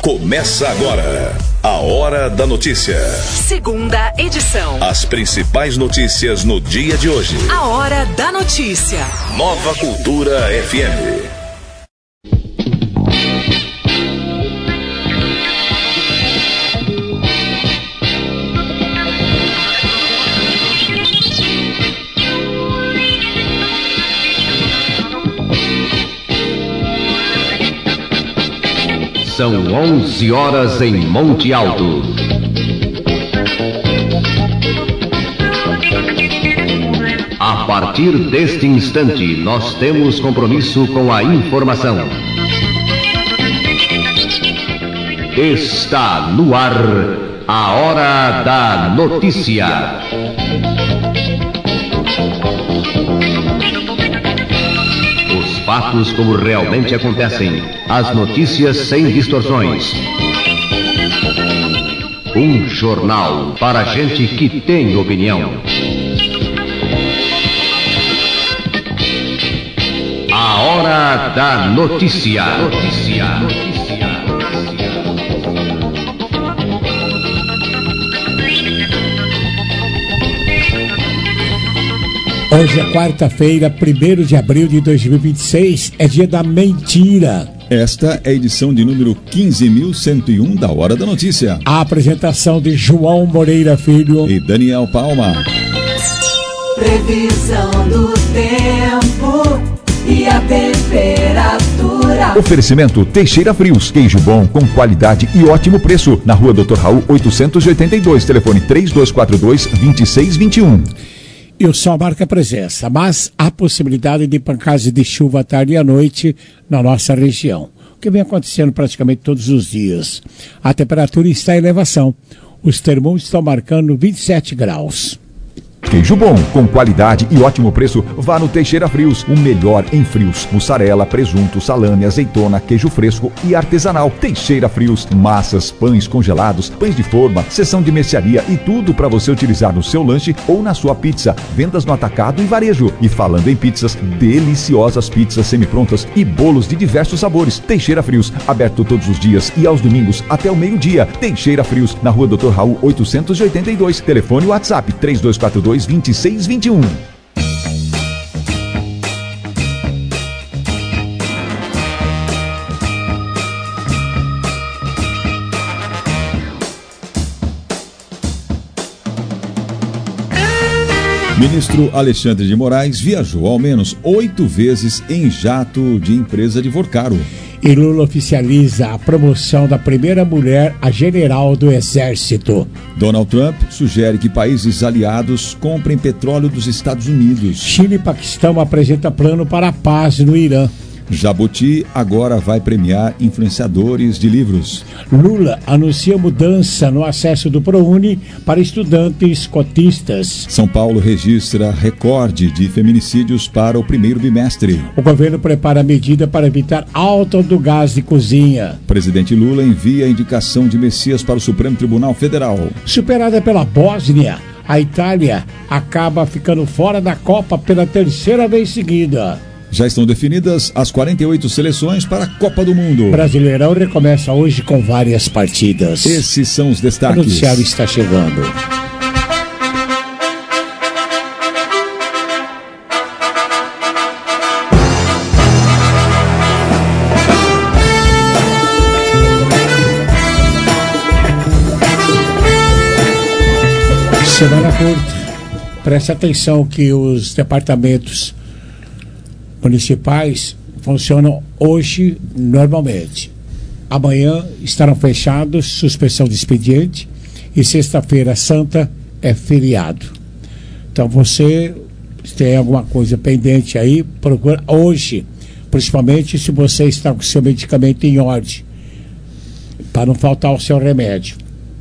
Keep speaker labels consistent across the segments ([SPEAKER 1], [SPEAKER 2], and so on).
[SPEAKER 1] Começa agora a Hora da Notícia.
[SPEAKER 2] Segunda edição.
[SPEAKER 1] As principais notícias no dia de hoje.
[SPEAKER 2] A Hora da Notícia.
[SPEAKER 1] Nova Cultura FM.
[SPEAKER 3] São 11 horas em Monte Alto. A partir deste instante, nós temos compromisso com a informação. Está no ar a Hora da Notícia. Fatos como realmente acontecem. As notícias sem distorções. Um jornal para gente que tem opinião. A Hora da Notícia.
[SPEAKER 4] Hoje é quarta-feira, 1º de abril de 2026, é dia da mentira.
[SPEAKER 5] Esta é a edição de número 15.101 da Hora da Notícia.
[SPEAKER 4] A apresentação de João Moreira Filho
[SPEAKER 5] e Daniel Palma.
[SPEAKER 6] Previsão do tempo e a temperatura.
[SPEAKER 7] Oferecimento Teixeira Frios, queijo bom com qualidade e ótimo preço. Na Rua Dr. Raul 882, telefone 3242-2621.
[SPEAKER 4] E o sol marca presença, mas há possibilidade de pancadas de chuva à tarde e à noite na nossa região, o que vem acontecendo praticamente todos os dias. A temperatura está em elevação, os termômetros estão marcando 27 graus.
[SPEAKER 7] Queijo bom, com qualidade e ótimo preço, vá no Teixeira Frios, o melhor em frios. Mussarela, presunto, salame, azeitona, queijo fresco e artesanal. Teixeira Frios, massas, pães congelados, pães de forma, seção de mercearia e tudo para você utilizar no seu lanche ou na sua pizza. Vendas no atacado e varejo. E falando em pizzas, deliciosas pizzas semi-prontas e bolos de diversos sabores. Teixeira Frios, aberto todos os dias e aos domingos até o meio-dia. Teixeira Frios, na Rua Dr. Raul 882, telefone WhatsApp 3242-2621.
[SPEAKER 5] Ministro Alexandre de Moraes viajou ao menos 8 vezes em jato de empresa de Vorcaro.
[SPEAKER 4] E Lula oficializa a promoção da primeira mulher a general do Exército.
[SPEAKER 5] Donald Trump sugere que países aliados comprem petróleo dos Estados Unidos.
[SPEAKER 4] Chile e Paquistão apresentam plano para a paz no Irã.
[SPEAKER 5] Jabuti agora vai premiar influenciadores de livros.
[SPEAKER 4] Lula anuncia mudança no acesso do ProUni para estudantes cotistas.
[SPEAKER 5] São Paulo registra recorde de feminicídios para o primeiro bimestre.
[SPEAKER 4] O governo prepara a medida para evitar alta do gás de cozinha.
[SPEAKER 5] Presidente Lula envia a indicação de Messias para o Supremo Tribunal Federal.
[SPEAKER 4] Superada pela Bósnia, a Itália acaba ficando fora da Copa pela terceira vez seguida.
[SPEAKER 5] Já estão definidas as 48 seleções para a Copa do Mundo.
[SPEAKER 4] Brasileirão recomeça hoje com várias partidas.
[SPEAKER 5] Esses são os destaques.
[SPEAKER 4] O noticiário está chegando. Semana curta. Preste atenção que os departamentos municipais funcionam hoje normalmente. Amanhã estarão fechados, suspensão de expediente, e sexta-feira santa é feriado. Então você tem alguma coisa pendente aí, procura hoje, principalmente se você está com o seu medicamento em ordem, para não faltar o seu remédio.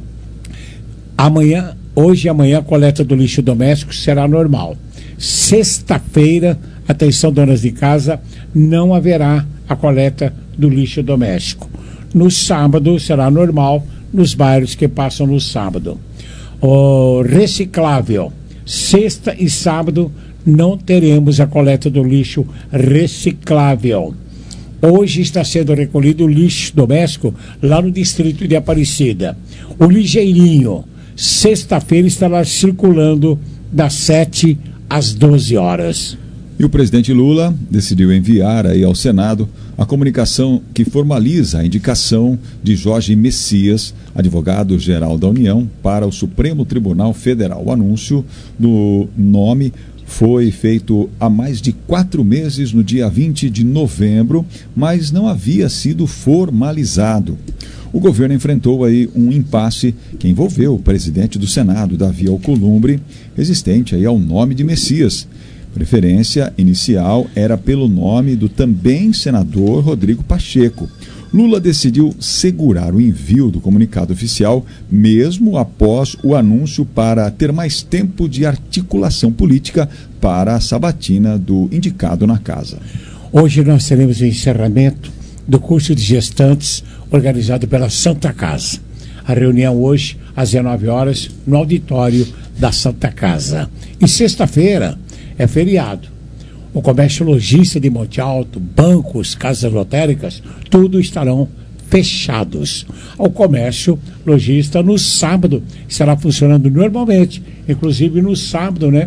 [SPEAKER 4] Hoje e amanhã a coleta do lixo doméstico será normal. Sexta-feira, atenção donas de casa, não haverá a coleta do lixo doméstico. No sábado será normal nos bairros que passam no sábado. O reciclável, sexta e sábado não teremos a coleta do lixo reciclável. Hoje está sendo recolhido o lixo doméstico lá no distrito de Aparecida. O ligeirinho, sexta-feira, estará circulando das 7 às 12 horas.
[SPEAKER 5] E o presidente Lula decidiu enviar aí ao Senado a comunicação que formaliza a indicação de Jorge Messias, advogado-geral da União, para o Supremo Tribunal Federal. O anúncio do nome foi feito há mais de 4 meses, no dia 20 de novembro, mas não havia sido formalizado. O governo enfrentou aí um impasse que envolveu o presidente do Senado, Davi Alcolumbre, resistente aí ao nome de Messias. Preferência inicial era pelo nome do também senador Rodrigo Pacheco. Lula decidiu segurar o envio do comunicado oficial, mesmo após o anúncio, para ter mais tempo de articulação política para a sabatina do indicado na casa.
[SPEAKER 4] Hoje nós teremos o encerramento do curso de gestantes organizado pela Santa Casa. A reunião hoje, às 19 horas, no auditório da Santa Casa. E sexta-feira é feriado. O comércio lojista de Monte Alto, bancos, casas lotéricas, tudo estarão fechados. O comércio lojista no sábado estará funcionando normalmente. Inclusive no sábado, né?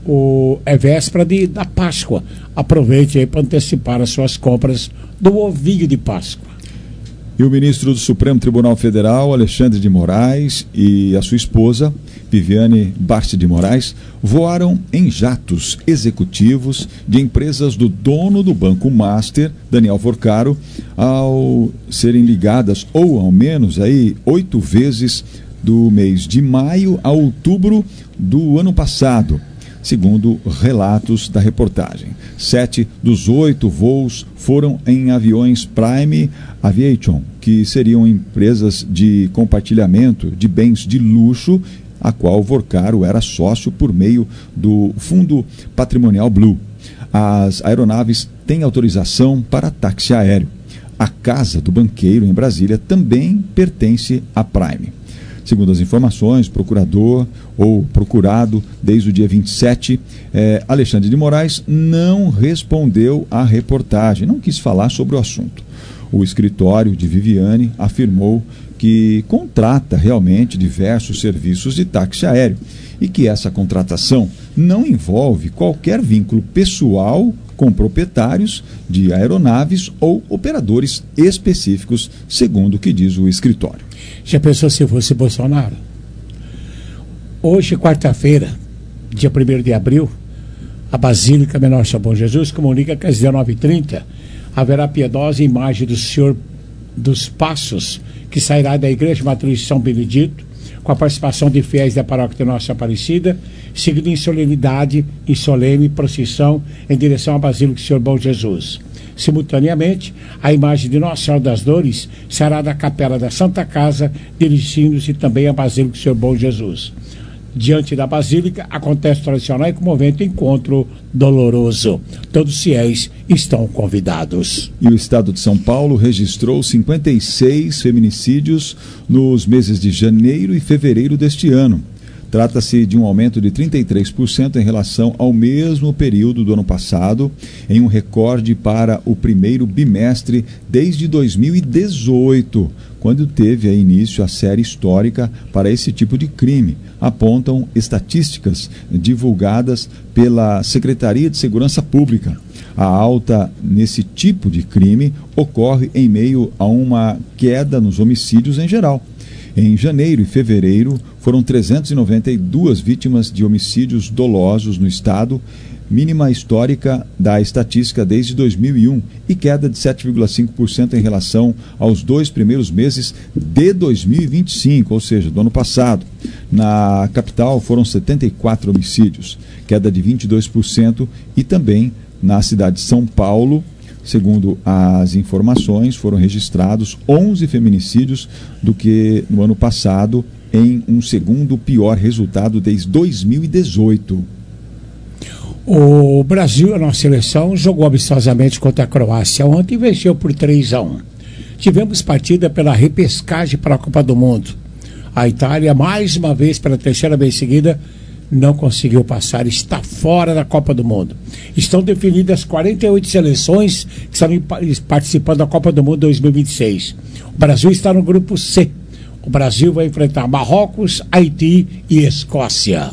[SPEAKER 4] É véspera da Páscoa. Aproveite aí para antecipar as suas compras do ovinho de Páscoa.
[SPEAKER 5] E o ministro do Supremo Tribunal Federal, Alexandre de Moraes, e a sua esposa, Viviane Barsi de Moraes, voaram em jatos executivos de empresas do dono do Banco Master, Daniel Forcaro, ao serem ligadas, ou ao menos aí 8 vezes, do mês de maio a outubro do ano passado, segundo relatos da reportagem. 7 dos 8 voos foram em aviões Prime Aviation, que seriam empresas de compartilhamento de bens de luxo, a qual Forcaro era sócio por meio do Fundo Patrimonial Blue. As aeronaves têm autorização para táxi aéreo. A casa do banqueiro em Brasília também pertence à Prime. Segundo as informações, procurador ou procurado desde o dia 27, Alexandre de Moraes não respondeu à reportagem, não quis falar sobre o assunto. O escritório de Viviane afirmou que contrata realmente diversos serviços de táxi aéreo e que essa contratação não envolve qualquer vínculo pessoal com proprietários de aeronaves ou operadores específicos, segundo o que diz o escritório.
[SPEAKER 4] Já pensou se fosse Bolsonaro? Hoje, quarta-feira, dia 1º de abril, a Basílica Menor São Bom Jesus comunica que às 19h30 haverá piedosa imagem do Senhor dos Passos, que sairá da Igreja Matriz de São Benedito, com a participação de fiéis da paróquia de Nossa Aparecida, seguido em solenidade e solene procissão em direção à Basílica do Senhor Bom Jesus. Simultaneamente, a imagem de Nossa Senhora das Dores será da Capela da Santa Casa, dirigindo-se também à Basílica do Senhor Bom Jesus. Diante da Basílica, acontece o tradicional e comovente encontro doloroso. Todos os fiéis estão convidados.
[SPEAKER 5] E o estado de São Paulo registrou 56 feminicídios nos meses de janeiro e fevereiro deste ano. Trata-se de um aumento de 33% em relação ao mesmo período do ano passado, em um recorde para o primeiro bimestre desde 2018, quando teve início a série histórica para esse tipo de crime, apontam estatísticas divulgadas pela Secretaria de Segurança Pública. A alta nesse tipo de crime ocorre em meio a uma queda nos homicídios em geral. Em janeiro e fevereiro, foram 392 vítimas de homicídios dolosos no estado, mínima histórica da estatística desde 2001 e queda de 7,5% em relação aos 2 primeiros meses de 2025, ou seja, do ano passado. Na capital foram 74 homicídios, queda de 22%, e também na cidade de São Paulo, segundo as informações, foram registrados 11 feminicídios do que no ano passado, em um segundo pior resultado desde 2018.
[SPEAKER 4] O Brasil, a nossa seleção, jogou amistosamente contra a Croácia ontem e venceu por 3-1. Tivemos partida pela repescagem para a Copa do Mundo. A Itália, mais uma vez, pela terceira vez seguida, não conseguiu passar, está fora da Copa do Mundo. Estão definidas 48 seleções que estarão participando da Copa do Mundo 2026. O Brasil está no grupo C. O Brasil vai enfrentar Marrocos, Haiti e Escócia.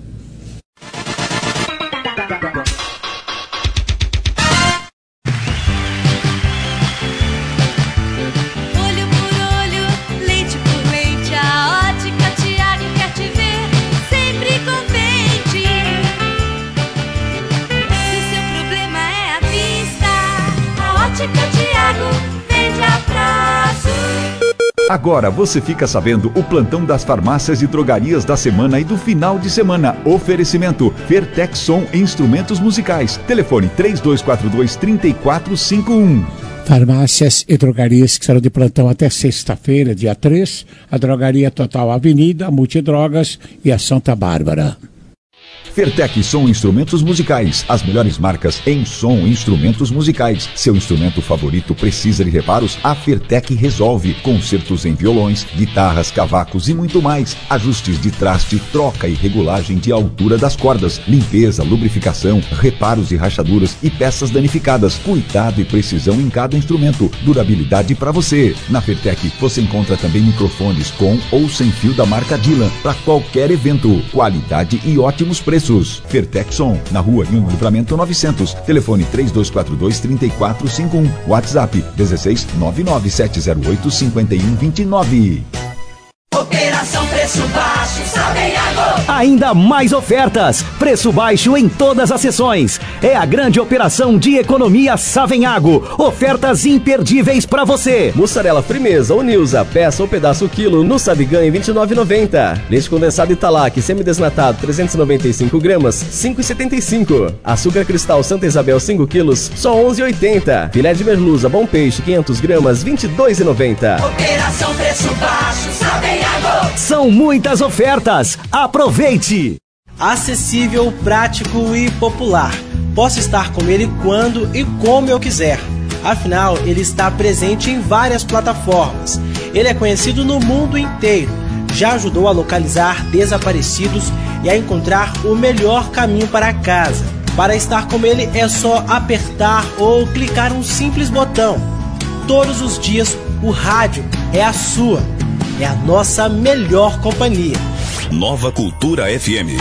[SPEAKER 7] Agora você fica sabendo o plantão das farmácias e drogarias da semana e do final de semana. Oferecimento Fertexson Instrumentos Musicais. Telefone 3242-3451.
[SPEAKER 4] Farmácias e drogarias que serão de plantão até sexta-feira, dia 3. A Drogaria Total Avenida, a Multidrogas e a Santa Bárbara.
[SPEAKER 7] Fertec Som Instrumentos Musicais, as melhores marcas em som e instrumentos musicais. Seu instrumento favorito precisa de reparos? A Fertec resolve. Concertos em violões, guitarras, cavacos e muito mais. Ajustes de traste, troca e regulagem de altura das cordas, limpeza, lubrificação, reparos e rachaduras e peças danificadas. Cuidado e precisão em cada instrumento. Durabilidade para você. Na Fertec você encontra também microfones com ou sem fio da marca Dylan para qualquer evento. Qualidade e ótimos preços. Fertexson, na Rua Rio Livramento 900. Telefone 3242-3451. WhatsApp 16 99708-5129.
[SPEAKER 6] Operação Preço Baixo, Savenhago.
[SPEAKER 8] Ainda mais ofertas. Preço baixo em todas as seções. É a grande operação de economia Savenhago. Ofertas imperdíveis para você.
[SPEAKER 9] Mussarela Frimeza ou Nilza, peça ou pedaço quilo no Sabigan em R$ 29,90. Leite condensado Italac semidesnatado 395 gramas, R$ 5,75. Açúcar cristal Santa Isabel 5 quilos, só R$ 11,80. Filé de merluza Bom Peixe 500 gramas, R$ 22,90.
[SPEAKER 6] Operação Preço Baixo, Savenhago.
[SPEAKER 8] São muitas ofertas. Aproveite!
[SPEAKER 10] Acessível, prático e popular. Posso estar com ele quando e como eu quiser. Afinal, ele está presente em várias plataformas. Ele é conhecido no mundo inteiro. Já ajudou a localizar desaparecidos e a encontrar o melhor caminho para casa. Para estar com ele é só apertar ou clicar um simples botão. Todos os dias, o rádio é a sua. É a nossa melhor companhia.
[SPEAKER 1] Nova Cultura FM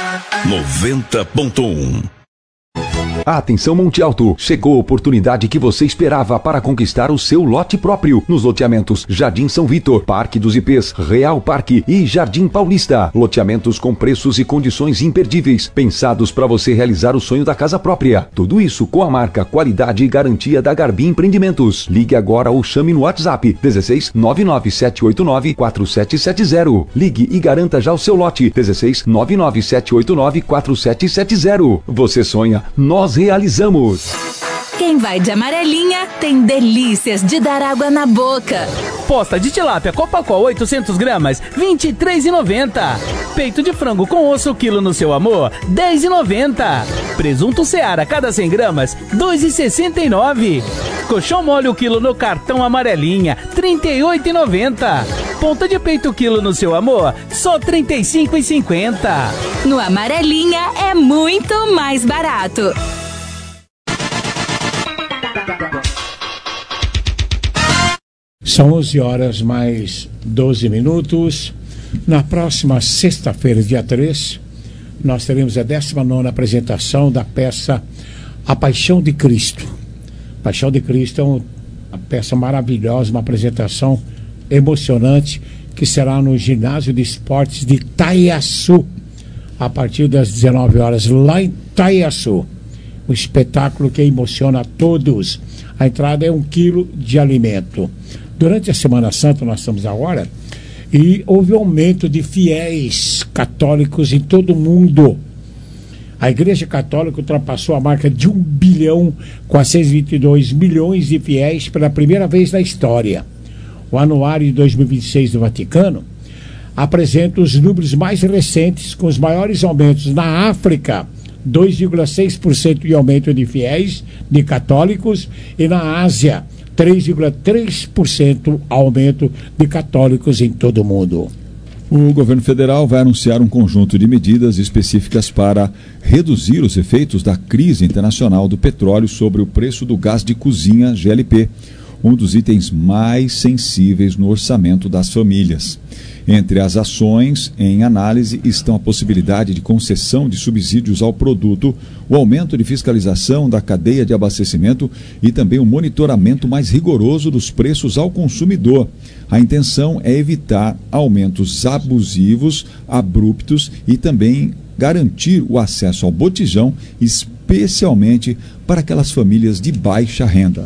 [SPEAKER 1] 90.1.
[SPEAKER 7] Atenção Monte Alto, chegou a oportunidade que você esperava para conquistar o seu lote próprio nos loteamentos Jardim São Vitor, Parque dos Ipês, Real Parque e Jardim Paulista. Loteamentos com preços e condições imperdíveis, pensados para você realizar o sonho da casa própria. Tudo isso com a marca, qualidade e garantia da Garbi Empreendimentos. Ligue agora ou chame no WhatsApp 16 99789 4770. Ligue e garanta já o seu lote 16 99789 4770. Você sonha, nós realizamos.
[SPEAKER 2] Quem vai de amarelinha tem delícias de dar água na boca.
[SPEAKER 11] Posta de tilápia Copacol 800 gramas, R$ 23,90. Peito de frango com osso quilo no seu amor, R$ 10,90. Presunto Seara cada 100 gramas, R$ 2,69. Colchão mole o quilo no cartão amarelinha, R$ 38,90. Ponta de peito quilo no seu amor, só R$ 35,50.
[SPEAKER 2] No amarelinha é muito mais barato.
[SPEAKER 4] São 11 horas mais 12 minutos. Na próxima sexta-feira, dia 3, nós teremos a 19ª apresentação da peça A Paixão de Cristo. Paixão de Cristo é uma peça maravilhosa, uma apresentação emocionante que será no Ginásio de Esportes de Itaiaçu, a partir das 19 horas, lá em Itaiaçu. Um espetáculo que emociona a todos. A entrada é 1 quilo de alimento. Durante a Semana Santa, nós estamos agora, e houve um aumento de fiéis católicos em todo o mundo. A Igreja Católica ultrapassou a marca de 1 bilhão 422 milhões de fiéis pela primeira vez na história. O Anuário de 2026 do Vaticano apresenta os números mais recentes, com os maiores aumentos na África, 2,6% de aumento de fiéis, de católicos, e na Ásia, 3,3% aumento de católicos em todo o mundo.
[SPEAKER 5] O governo federal vai anunciar um conjunto de medidas específicas para reduzir os efeitos da crise internacional do petróleo sobre o preço do gás de cozinha GLP, um dos itens mais sensíveis no orçamento das famílias. Entre as ações em análise estão a possibilidade de concessão de subsídios ao produto, o aumento de fiscalização da cadeia de abastecimento e também o monitoramento mais rigoroso dos preços ao consumidor. A intenção é evitar aumentos abusivos, abruptos e também garantir o acesso ao botijão, especialmente para aquelas famílias de baixa renda.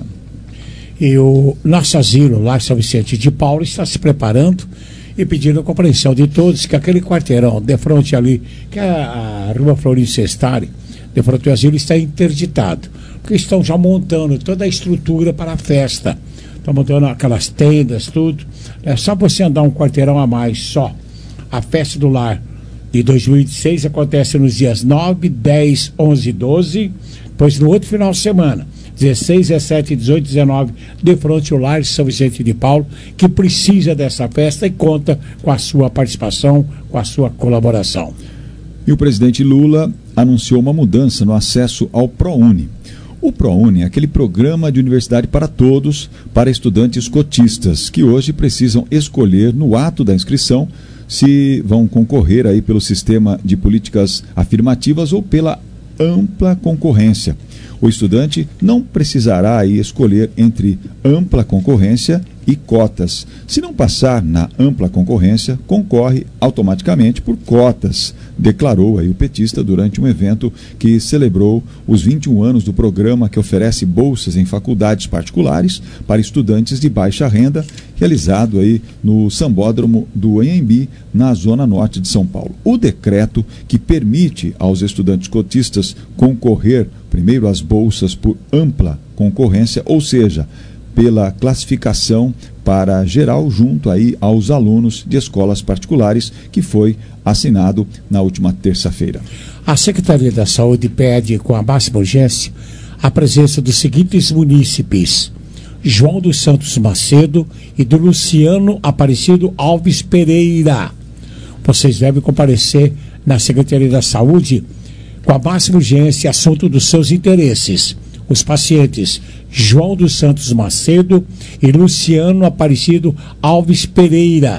[SPEAKER 4] E o nosso asilo, lá em São Vicente de Paulo, está se preparando e pedindo a compreensão de todos que aquele quarteirão de frente ali, que é a Rua Florinho Sestari, de frente ao asilo, está interditado, porque estão já montando toda a estrutura para a festa. Estão montando aquelas tendas, tudo. É só você andar um quarteirão a mais só. A festa do lar de 2016 acontece nos dias 9, 10, 11 e 12, depois no outro final de semana, 16, 17, 18, 19, de frente ao lar de São Vicente de Paulo, que precisa dessa festa e conta com a sua participação, com a sua colaboração.
[SPEAKER 5] E o presidente Lula anunciou uma mudança no acesso ao ProUni. O ProUni é aquele programa de universidade para todos, para estudantes cotistas, que hoje precisam escolher no ato da inscrição se vão concorrer aí pelo sistema de políticas afirmativas ou pela ampla concorrência. O estudante não precisará aí escolher entre ampla concorrência e cotas. Se não passar na ampla concorrência, concorre automaticamente por cotas, declarou aí o petista durante um evento que celebrou os 21 anos do programa que oferece bolsas em faculdades particulares para estudantes de baixa renda, realizado aí no Sambódromo do Anhembi, na zona norte de São Paulo. O decreto que permite aos estudantes cotistas concorrer primeiro às bolsas por ampla concorrência, ou seja, pela classificação para geral junto aí aos alunos de escolas particulares, que foi assinado na última terça-feira.
[SPEAKER 4] A Secretaria da Saúde pede com a máxima urgência a presença dos seguintes munícipes: João dos Santos Macedo e do Luciano Aparecido Alves Pereira. Vocês devem comparecer na Secretaria da Saúde com a máxima urgência, assunto dos seus interesses. Os pacientes João dos Santos Macedo e Luciano Aparecido Alves Pereira,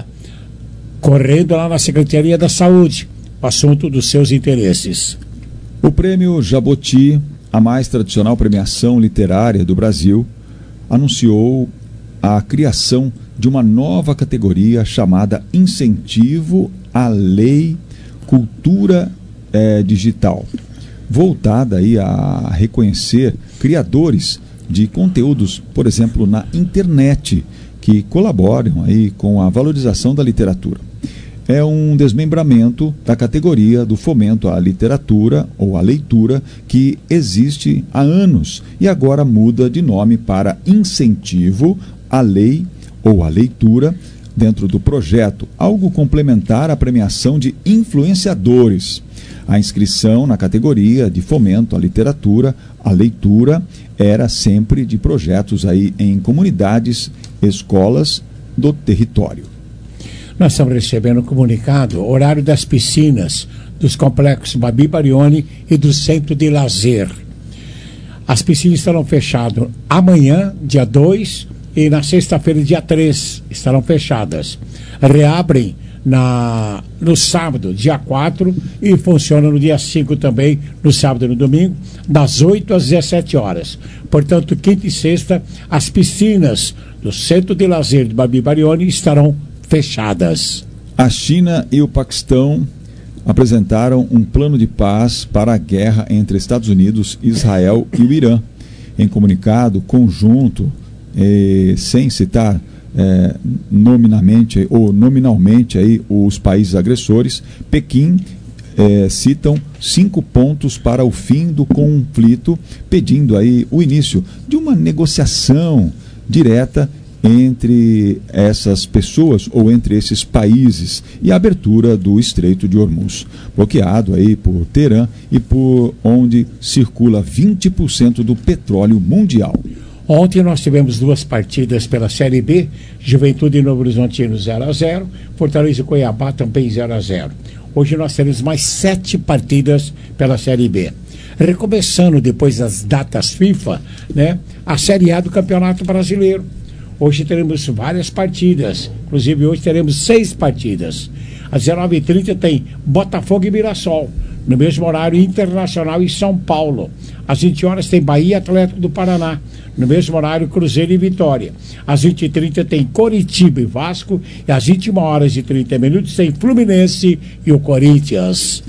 [SPEAKER 4] correndo lá na Secretaria da Saúde, o assunto dos seus interesses.
[SPEAKER 5] O Prêmio Jaboti, a mais tradicional premiação literária do Brasil, anunciou a criação de uma nova categoria chamada Incentivo à Lei Cultura Digital, voltada aí a reconhecer criadores de conteúdos, por exemplo, na internet, que colaboram aí com a valorização da literatura. É um desmembramento da categoria do fomento à literatura ou à leitura, que existe há anos e agora muda de nome para Incentivo à Lei ou à Leitura, dentro do projeto, algo complementar à premiação de influenciadores. A inscrição na categoria de fomento à literatura, à leitura, era sempre de projetos aí em comunidades, escolas do território.
[SPEAKER 4] Nós estamos recebendo um comunicado, horário das piscinas, dos complexos Babi Barioni e do Centro de Lazer. As piscinas estarão fechadas amanhã, dia 2, e na sexta-feira, dia 3, estarão fechadas. Reabrem no sábado, dia 4, e funciona no dia 5 também, no sábado e no domingo, das 8 às 17 horas. Portanto, quinta e sexta, as piscinas do Centro de Lazer de Babi Barioni estarão fechadas.
[SPEAKER 5] A China e o Paquistão apresentaram um plano de paz para a guerra entre Estados Unidos, Israel e o Irã. Em comunicado conjunto, sem citar nominalmente aí os países agressores, Pequim citam 5 pontos para o fim do conflito, pedindo aí o início de uma negociação direta entre essas pessoas ou entre esses países e a abertura do Estreito de Hormuz, bloqueado aí por Teherã e por onde circula 20% do petróleo mundial.
[SPEAKER 4] Ontem nós tivemos 2 partidas pela Série B, Juventude e Novo Horizontino 0-0, Fortaleza e Cuiabá também 0-0. Hoje nós teremos mais 7 partidas pela Série B. Recomeçando depois das datas FIFA, né, a Série A do Campeonato Brasileiro. Hoje teremos várias partidas, inclusive hoje teremos 6 partidas. Às 19h30 tem Botafogo e Mirassol, no mesmo horário Internacional e São Paulo. Às 20 horas tem Bahia e Atlético do Paraná, no mesmo horário Cruzeiro e Vitória. Às 20h30 tem Coritiba e Vasco, e às 21h30 tem Fluminense e o Corinthians.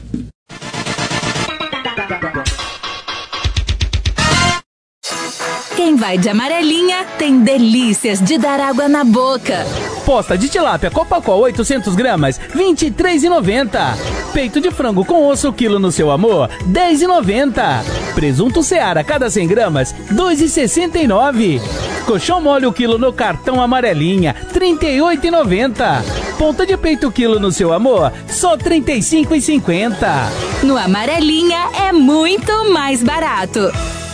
[SPEAKER 2] Quem vai de amarelinha tem delícias de dar água na boca.
[SPEAKER 11] Posta de tilápia Copacol 800 gramas, R$ 23,90. Peito de frango com osso, quilo no seu amor, R$ 10,90. Presunto Seara, cada 100 gramas, R$ 2,69. Colchão mole o quilo no cartão amarelinha, R$ 38,90. Ponta de peito quilo no seu amor, só R$ 35,50.
[SPEAKER 2] No amarelinha é muito mais barato.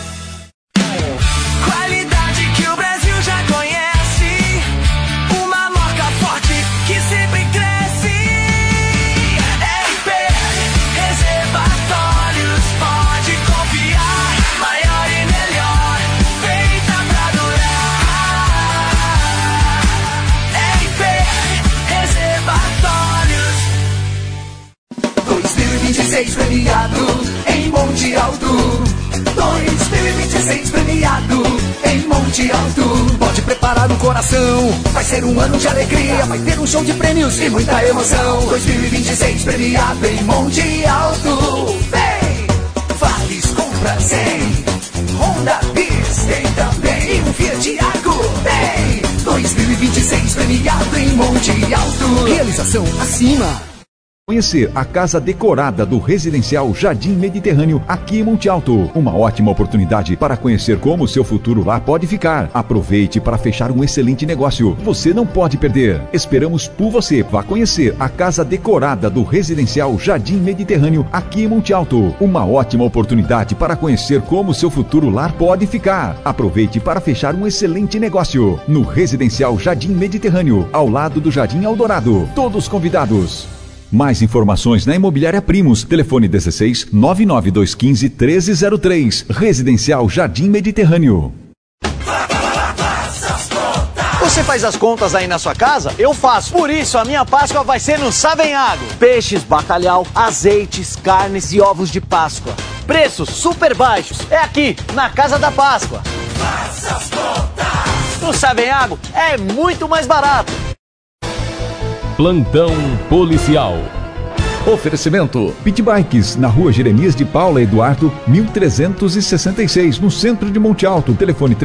[SPEAKER 6] Qualidade que o Brasil já conhece, uma marca forte que sempre cresce. RP Reservatórios, pode confiar, maior e melhor, feita pra durar. RP Reservatórios 2026 premiado em Monte Alto. 2026 premiado em Monte Alto. Pode preparar o coração, vai ser um ano de alegria, vai ter um show de prêmios e muita emoção. 2026 premiado em Monte Alto. Vem! Vales compra 100, Honda Bis tem também, e um Fiat Argo. Vem! 2026 premiado em Monte Alto. Realização acima.
[SPEAKER 7] Conhecer a casa decorada do Residencial Jardim Mediterrâneo aqui em Monte Alto. Uma ótima oportunidade para conhecer como o seu futuro lá pode ficar. Aproveite para fechar um excelente negócio. Você não pode perder. Esperamos por você. Vá conhecer a casa decorada do Residencial Jardim Mediterrâneo aqui em Monte Alto. Uma ótima oportunidade para conhecer como o seu futuro lar pode ficar. Aproveite para fechar um excelente negócio. No Residencial Jardim Mediterrâneo, ao lado do Jardim Eldorado. Todos convidados. Mais informações na Imobiliária Primos. Telefone 16 99215 1303. Residencial Jardim Mediterrâneo.
[SPEAKER 12] Você faz as contas aí na sua casa? Eu faço. Por isso, a minha Páscoa vai ser no Savenhago. Peixes, bacalhau, azeites, carnes e ovos de Páscoa. Preços super baixos. É aqui, na Casa da Páscoa.
[SPEAKER 6] Faça as contas.
[SPEAKER 12] No Savenhago é muito mais barato.
[SPEAKER 3] Plantão Policial.
[SPEAKER 7] Oferecimento Pit Bikes, na rua Jeremias de Paula Eduardo, 1366, no centro de Monte Alto. Telefone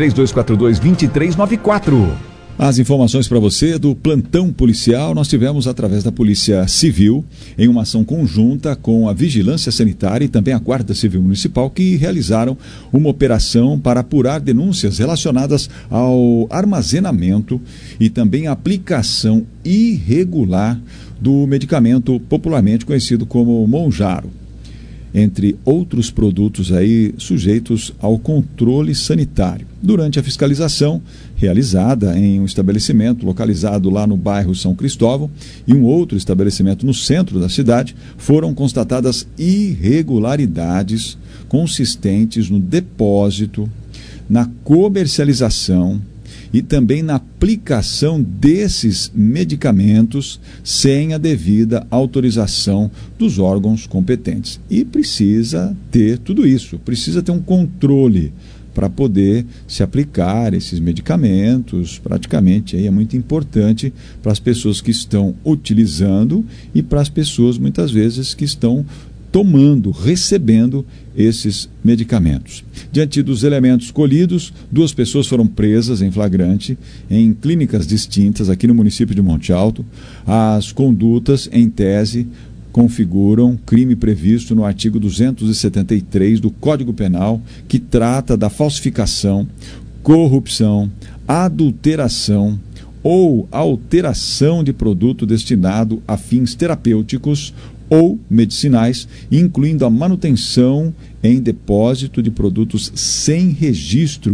[SPEAKER 7] 3242-2394. As informações para você do plantão policial nós tivemos através da Polícia Civil, em uma ação conjunta com a Vigilância Sanitária e também a Guarda Civil Municipal, que realizaram uma operação para apurar denúncias relacionadas ao armazenamento e também a aplicação irregular do medicamento popularmente conhecido como Monjaro, entre outros produtos aí sujeitos ao controle sanitário. Durante a fiscalização realizada em um estabelecimento localizado lá no bairro São Cristóvão e um outro estabelecimento no centro da cidade, foram constatadas irregularidades consistentes no depósito, na comercialização e também na aplicação desses medicamentos sem a devida autorização dos órgãos competentes. E precisa ter tudo isso, precisa ter um controle para poder se aplicar esses medicamentos. Praticamente aí é muito importante para as pessoas que estão utilizando e para as pessoas muitas vezes que estão tomando, recebendo esses medicamentos. Diante dos elementos colhidos, 2 pessoas foram presas em flagrante em clínicas distintas aqui no município de Monte Alto. As condutas, em tese, configuram crime previsto no artigo 273 do Código Penal, que trata da falsificação, corrupção, adulteração ou alteração de produto destinado a fins terapêuticos ou medicinais, incluindo a manutenção em depósito de produtos sem registro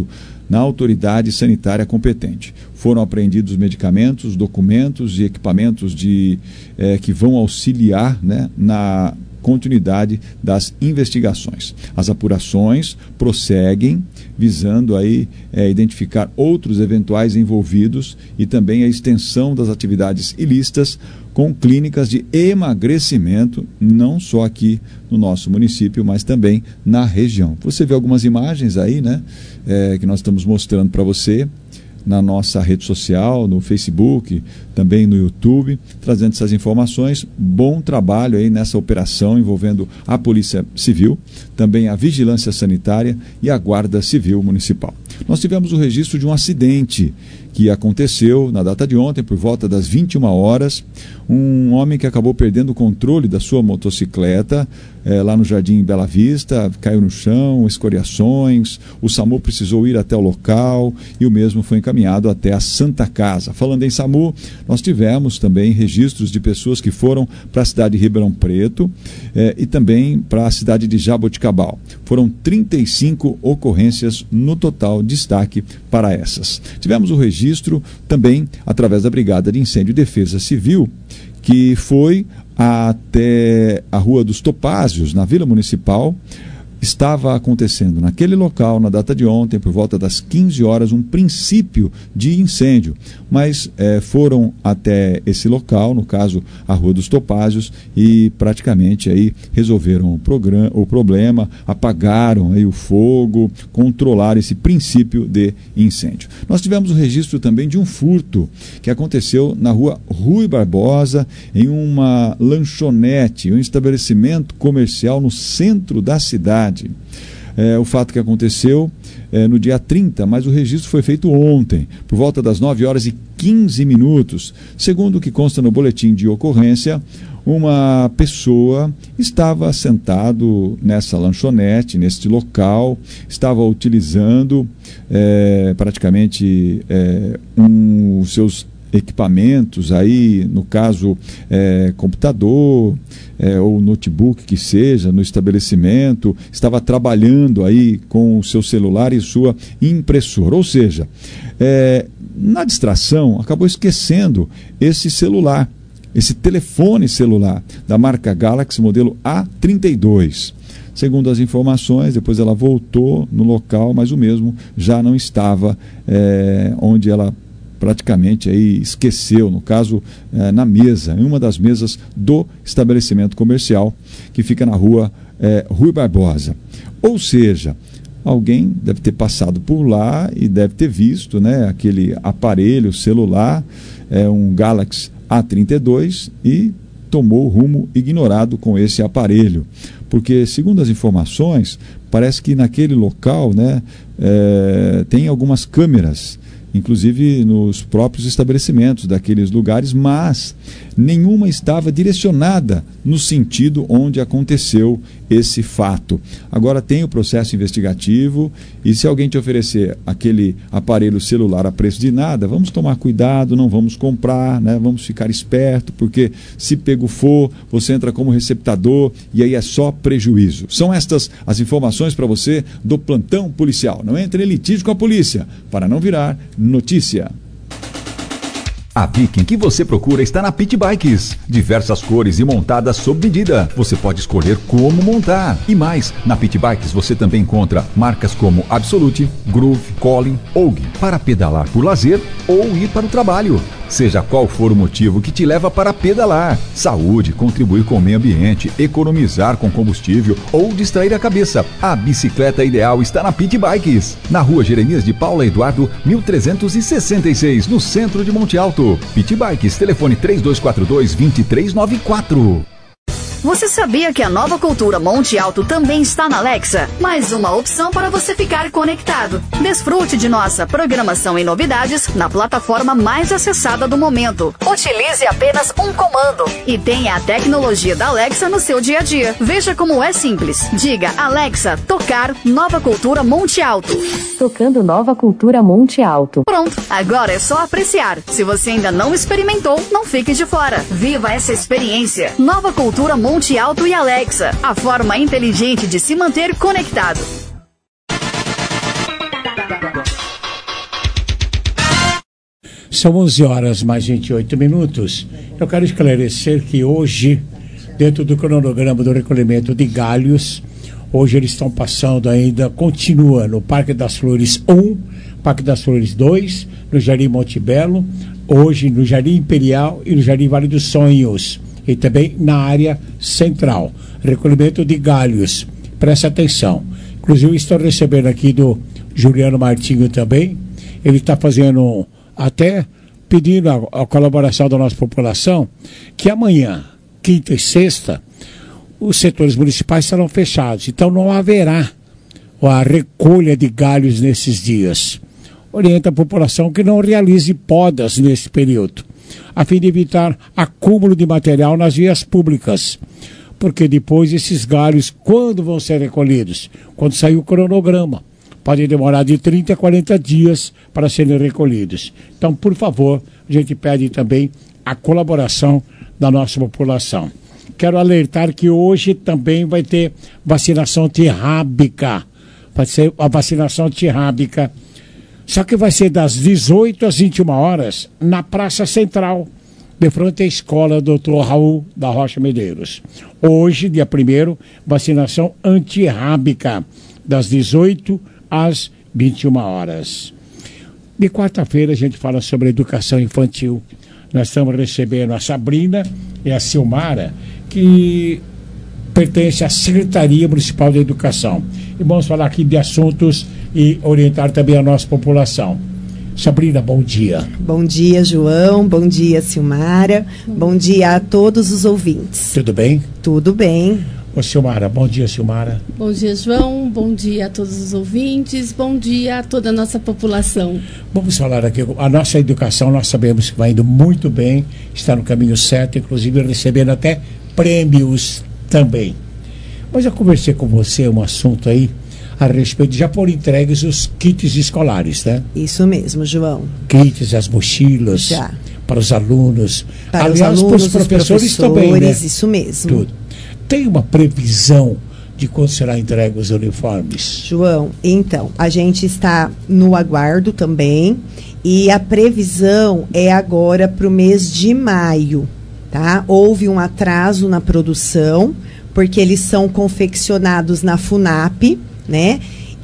[SPEAKER 5] na autoridade sanitária competente. Foram apreendidos medicamentos, documentos e equipamentos que vão auxiliar, né, na continuidade das investigações. As apurações prosseguem, visando aí identificar outros eventuais envolvidos e também a extensão das atividades ilícitas com clínicas de emagrecimento, não só aqui no nosso município, mas também na região. Você vê algumas imagens aí, né, que nós estamos mostrando para você na nossa rede social, no Facebook, também no YouTube, trazendo essas informações. Bom trabalho aí nessa operação envolvendo a Polícia Civil, também a Vigilância Sanitária e a Guarda Civil Municipal. Nós tivemos o registro de um acidente que aconteceu na data de ontem, por volta das 21 horas. Um homem que acabou perdendo o controle da sua motocicleta lá no Jardim Bela Vista, caiu no chão, escoriações. O SAMU precisou ir até o local e o mesmo foi encaminhado até a Santa Casa. Falando em SAMU, nós tivemos também registros de pessoas que foram para a cidade de Ribeirão Preto e também para a cidade de Jaboticabal. Foram 35 ocorrências no total, destaque para essas. Tivemos o registro também através da Brigada de Incêndio e Defesa Civil, que foi até a Rua dos Topázios, na Vila Municipal. Estava acontecendo naquele local, na data de ontem, por volta das 15 horas, um princípio de incêndio. Mas foram até esse local, no caso a Rua dos Topázios, e praticamente aí resolveram o problema, apagaram aí o fogo, controlaram esse princípio de incêndio. Nós tivemos o registro também de um furto que aconteceu na Rua Rui Barbosa, em uma lanchonete, um estabelecimento comercial no centro da cidade. O fato que aconteceu no dia 30, mas o registro foi feito ontem, por volta das 9h15. Segundo o que consta no boletim de ocorrência, uma pessoa estava sentado nessa lanchonete, neste local, estava utilizando praticamente os seus equipamentos aí, no caso computador ou notebook que seja, no estabelecimento, estava trabalhando aí com o seu celular e sua impressora, ou seja, na distração acabou esquecendo esse celular, esse telefone celular da marca Galaxy modelo A32. Segundo as informações, depois ela voltou no local, mas o mesmo já não estava onde ela praticamente aí esqueceu, no caso na mesa, em uma das mesas do estabelecimento comercial que fica na Rua Rui Barbosa. Ou seja, alguém deve ter passado por lá e deve ter visto, né, aquele aparelho celular, um Galaxy A32, e tomou rumo ignorado com esse aparelho. Porque, segundo as informações, parece que naquele local, né, tem algumas câmeras, inclusive nos próprios estabelecimentos daqueles lugares, mas nenhuma estava direcionada no sentido onde aconteceu esse fato. Agora tem o processo investigativo e se alguém te oferecer aquele aparelho celular a preço de nada, vamos tomar cuidado, não vamos comprar, né? Vamos ficar esperto, porque se pego for, você entra como receptador e aí é só prejuízo. São estas as informações para você do plantão policial. Não entre em litígio com a polícia, para não virar notícia.
[SPEAKER 7] A Viking que você procura está na Pit Bikes. Diversas cores e montadas sob medida. Você pode escolher como montar. E mais, na Pit Bikes você também encontra marcas como Absolute, Groove, Collin, Og, para pedalar por lazer ou ir para o trabalho. Seja qual for o motivo que te leva para pedalar. Saúde, contribuir com o meio ambiente, economizar com combustível ou distrair a cabeça. A bicicleta ideal está na Pit Bikes. Na Rua Jeremias de Paula Eduardo, 1366, no centro de Monte Alto. Pit Bikes, telefone 3242-2394.
[SPEAKER 13] Você sabia que a Nova Cultura Monte Alto também está na Alexa? Mais uma opção para você ficar conectado. Desfrute de nossa programação e novidades na plataforma mais acessada do momento. Utilize apenas um comando e tenha a tecnologia da Alexa no seu dia a dia. Veja como é simples. Diga, Alexa, tocar Nova Cultura Monte Alto.
[SPEAKER 14] Tocando Nova Cultura Monte Alto.
[SPEAKER 13] Pronto, agora é só apreciar. Se você ainda não experimentou, não fique de fora. Viva essa experiência. Nova Cultura Monte Alto e Alexa, a forma inteligente de se manter conectado.
[SPEAKER 4] São 11 horas mais 28 minutos. Eu quero esclarecer que hoje, dentro do cronograma do recolhimento de galhos, hoje eles estão passando ainda, continua no Parque das Flores 1, Parque das Flores 2, no Jardim Monte Belo, hoje no Jardim Imperial e no Jardim Vale dos Sonhos, e também na área central. Recolhimento de galhos. Presta atenção. Inclusive, estou recebendo aqui do Juliano Martinho também. Ele está fazendo, até pedindo a colaboração da nossa população, que amanhã, quinta e sexta, os setores municipais estarão fechados. Então, não haverá a recolha de galhos nesses dias. Orienta a população que não realize podas nesse período, a fim de evitar acúmulo de material nas vias públicas. Porque depois esses galhos, quando vão ser recolhidos? Quando sair o cronograma. Pode demorar de 30 a 40 dias para serem recolhidos. Então, por favor, a gente pede também a colaboração da nossa população. Quero alertar que hoje também vai ter vacinação antirrábica. Vai ser a vacinação antirrábica. Só que vai ser das 18 às 21 horas na Praça Central, de frente à escola Dr. Raul da Rocha Medeiros. Hoje, dia 1º, vacinação antirrábica, das 18 às 21 horas. De quarta-feira, a gente fala sobre educação infantil. Nós estamos recebendo a Sabrina e a Silmara, que pertence à Secretaria Municipal de Educação. E vamos falar aqui de assuntos e orientar também a nossa população. Sabrina, bom dia.
[SPEAKER 15] Bom dia, João. Bom dia, Silmara. Bom dia a todos os ouvintes.
[SPEAKER 4] Tudo bem?
[SPEAKER 15] Tudo bem.
[SPEAKER 4] Ô, Silmara, bom dia, Silmara.
[SPEAKER 16] Bom dia, João. Bom dia a todos os ouvintes. Bom dia a toda a nossa população.
[SPEAKER 4] Vamos falar aqui, a nossa educação, nós sabemos que vai indo muito bem, está no caminho certo, inclusive recebendo até prêmios também. Mas eu conversei com você um assunto aí, a respeito de já foram entregues os kits escolares, né?
[SPEAKER 15] Isso mesmo, João.
[SPEAKER 4] Kits, as mochilas,
[SPEAKER 15] já.
[SPEAKER 4] Para os alunos.
[SPEAKER 15] Para
[SPEAKER 4] aliás,
[SPEAKER 15] os alunos,
[SPEAKER 4] para os professores também, né?
[SPEAKER 15] Isso mesmo.
[SPEAKER 4] Tudo. Tem uma previsão de quando será entregue os uniformes?
[SPEAKER 15] João, então, a gente está no aguardo também e a previsão é agora para o mês de maio, tá? Houve um atraso na produção, porque eles são confeccionados na FUNAP, né?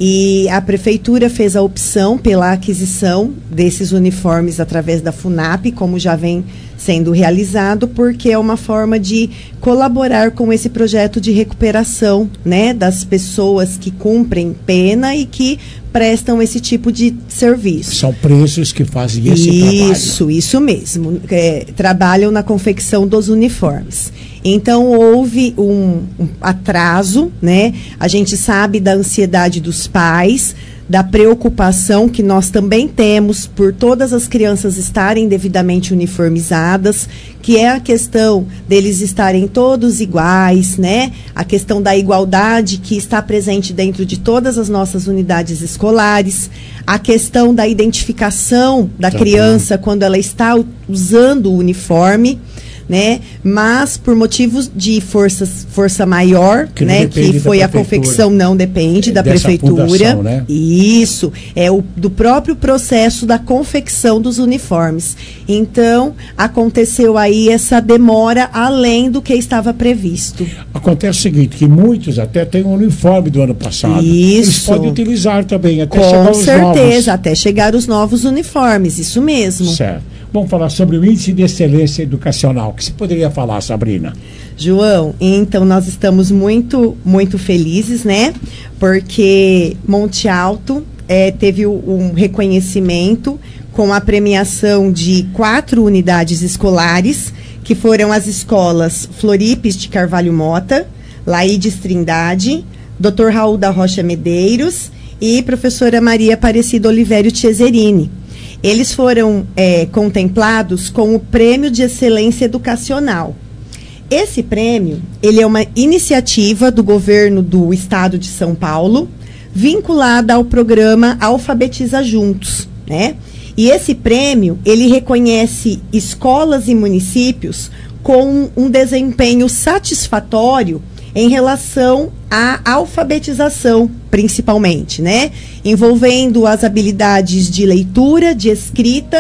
[SPEAKER 15] E a prefeitura fez a opção pela aquisição desses uniformes através da FUNAP, como já vem sendo realizado, porque é uma forma de colaborar com esse projeto de recuperação, né, das pessoas que cumprem pena e que prestam esse tipo de serviço.
[SPEAKER 4] São presos que fazem esse trabalho.
[SPEAKER 15] Isso mesmo. Trabalham na confecção dos uniformes. Então, houve um atraso, né? A gente sabe da ansiedade dos pais, da preocupação que nós também temos por todas as crianças estarem devidamente uniformizadas, que é a questão deles estarem todos iguais, né? A questão da igualdade que está presente dentro de todas as nossas unidades escolares, a questão da identificação da criança quando ela está usando o uniforme, né? Mas por motivos de força maior, né? Que foi a confecção, não depende da prefeitura.
[SPEAKER 4] Fundação, né?
[SPEAKER 15] Isso, é do próprio processo da confecção dos uniformes. Então, aconteceu aí essa demora além do que estava previsto.
[SPEAKER 4] Acontece o seguinte, que muitos até têm um uniforme do ano passado.
[SPEAKER 15] Isso.
[SPEAKER 4] Eles podem utilizar também até
[SPEAKER 15] com
[SPEAKER 4] chegar os novos.
[SPEAKER 15] certeza, até chegar os novos uniformes, isso mesmo.
[SPEAKER 4] Certo. Vamos falar sobre o índice de excelência educacional. O que você poderia falar, Sabrina?
[SPEAKER 15] João, então nós estamos muito, muito felizes, né? Porque Monte Alto teve um reconhecimento com a premiação de 4 unidades escolares, que foram as escolas Floripes de Carvalho Mota, Laídes Trindade, Dr. Raul da Rocha Medeiros e professora Maria Aparecida Olivério Cesarini. Eles foram contemplados com o Prêmio de Excelência Educacional. Esse prêmio, ele é uma iniciativa do governo do estado de São Paulo, vinculada ao programa Alfabetiza Juntos, né? E esse prêmio, ele reconhece escolas e municípios com um desempenho satisfatório em relação à alfabetização, principalmente, né? Envolvendo as habilidades de leitura, de escrita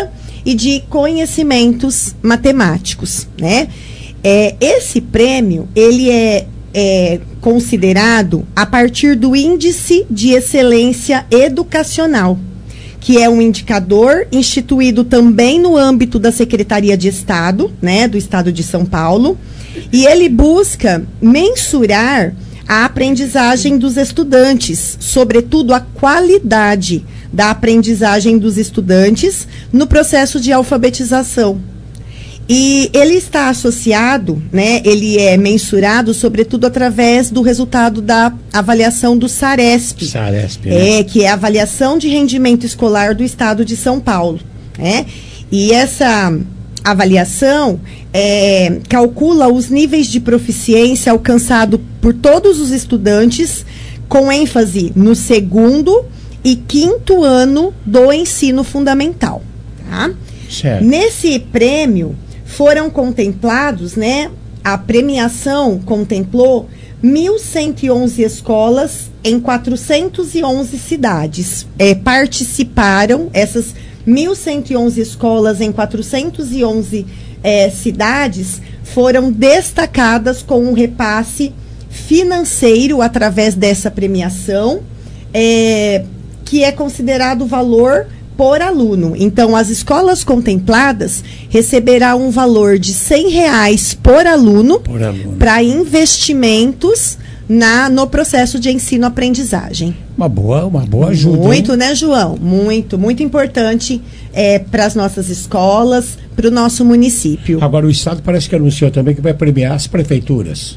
[SPEAKER 15] e de conhecimentos matemáticos, né? Esse prêmio, ele é considerado a partir do Índice de Excelência Educacional, que é um indicador instituído também no âmbito da Secretaria de Estado, né, do Estado de São Paulo, e ele busca mensurar a aprendizagem dos estudantes, sobretudo a qualidade da aprendizagem dos estudantes no processo de alfabetização. E ele está associado, né, ele é mensurado, sobretudo, através do resultado da avaliação do SARESP. SARESP, né? Que é a Avaliação de Rendimento Escolar do Estado de São Paulo. Né? E essa avaliação calcula os níveis de proficiência alcançado por todos os estudantes, com ênfase no 2º e 5º ano do ensino fundamental. Tá? Certo. Nesse prêmio foram contemplados, né, a premiação contemplou 1.111 escolas em 411 cidades. Participaram essas 1.111 escolas em 411 cidades, foram destacadas com um repasse financeiro através dessa premiação, que é considerado valor por aluno. Então, as escolas contempladas receberão um valor de R$100 por aluno para investimentos no processo de ensino-aprendizagem. Uma boa ajuda. Muito, hein? Né, João? Muito importante para as nossas escolas, para o nosso município.
[SPEAKER 4] Agora, o Estado parece que anunciou também que vai premiar as prefeituras.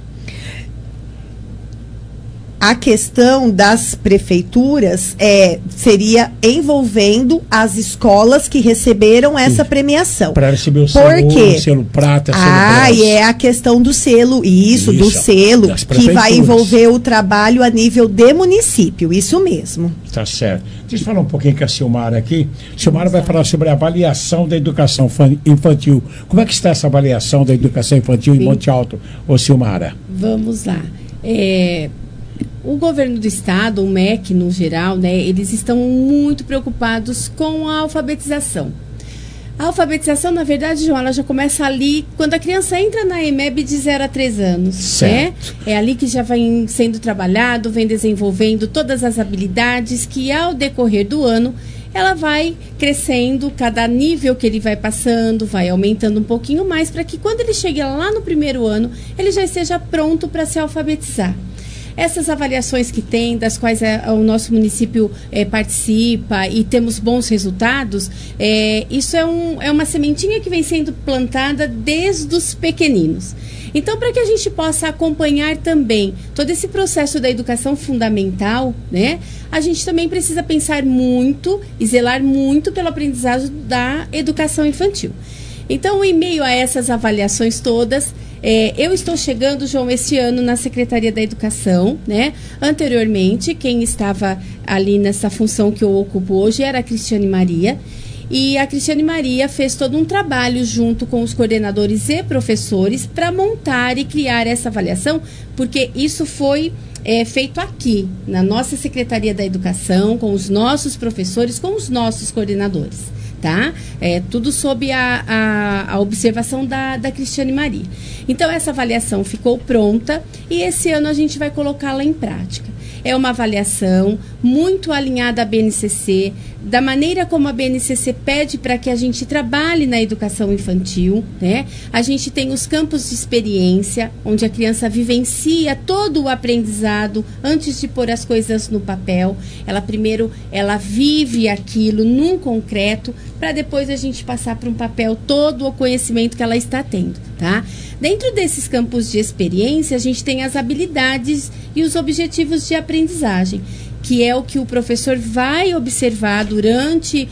[SPEAKER 15] A questão das prefeituras seria envolvendo as escolas que receberam essa premiação. Para receber o selo prata, selo bronze. E é a questão do selo, do selo, que vai envolver o trabalho a nível de município, isso mesmo.
[SPEAKER 4] Tá certo. Deixa eu falar um pouquinho com a Silmara aqui. A Silmara vai falar sobre a avaliação da educação infantil. Como é que está essa avaliação da educação infantil em Monte Alto, Silmara?
[SPEAKER 16] Vamos lá. O governo do estado, o MEC no geral, né, eles estão muito preocupados com a alfabetização. A alfabetização, na verdade, João, ela já começa ali quando a criança entra na EMEB de 0 a 3 anos. Certo. É ali que já vem sendo trabalhado, vem desenvolvendo todas as habilidades que, ao decorrer do ano, ela vai crescendo, cada nível que ele vai passando, vai aumentando um pouquinho mais, para que quando ele chegue lá no 1º ano, ele já esteja pronto para se alfabetizar. Essas avaliações que tem, das quais o nosso município participa e temos bons resultados, isso é uma sementinha que vem sendo plantada desde os pequeninos. Então, para que a gente possa acompanhar também todo esse processo da educação fundamental, né, a gente também precisa pensar muito e zelar muito pelo aprendizado da educação infantil. Então, em meio a essas avaliações todas, eu estou chegando, João, esse ano na Secretaria da Educação, né? Anteriormente, quem estava ali nessa função que eu ocupo hoje era a Cristiane Maria. E a Cristiane Maria fez todo um trabalho junto com os coordenadores e professores para montar e criar essa avaliação, porque isso foi feito aqui, na nossa Secretaria da Educação, com os nossos professores, com os nossos coordenadores. Tá? Tudo sob a observação da Cristiane Maria. Então, essa avaliação ficou pronta e esse ano a gente vai colocá-la em prática. É uma avaliação muito alinhada à BNCC, da maneira como a BNCC pede para que a gente trabalhe na educação infantil, né? A gente tem os campos de experiência, onde a criança vivencia todo o aprendizado antes de pôr as coisas no papel. Ela vive aquilo num concreto, para depois a gente passar para um papel todo o conhecimento que ela está tendo, tá? Dentro desses campos de experiência, a gente tem as habilidades e os objetivos de aprendizagem, que é o que o professor vai observar durante...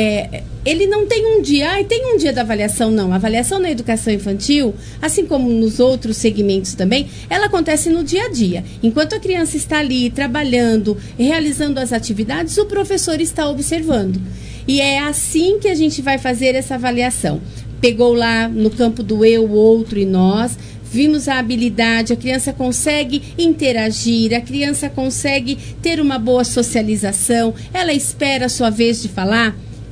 [SPEAKER 16] ele não tem um dia, tem um dia da avaliação, não. A avaliação na educação infantil, assim como nos outros segmentos também, ela acontece no dia a dia. Enquanto a criança está ali trabalhando, realizando as atividades, o professor está observando. E é assim que a gente vai fazer essa avaliação. Pegou lá no campo do eu, o outro e nós, vimos a habilidade, a criança consegue interagir, a criança consegue ter uma boa socialização, ela espera a sua vez de falar.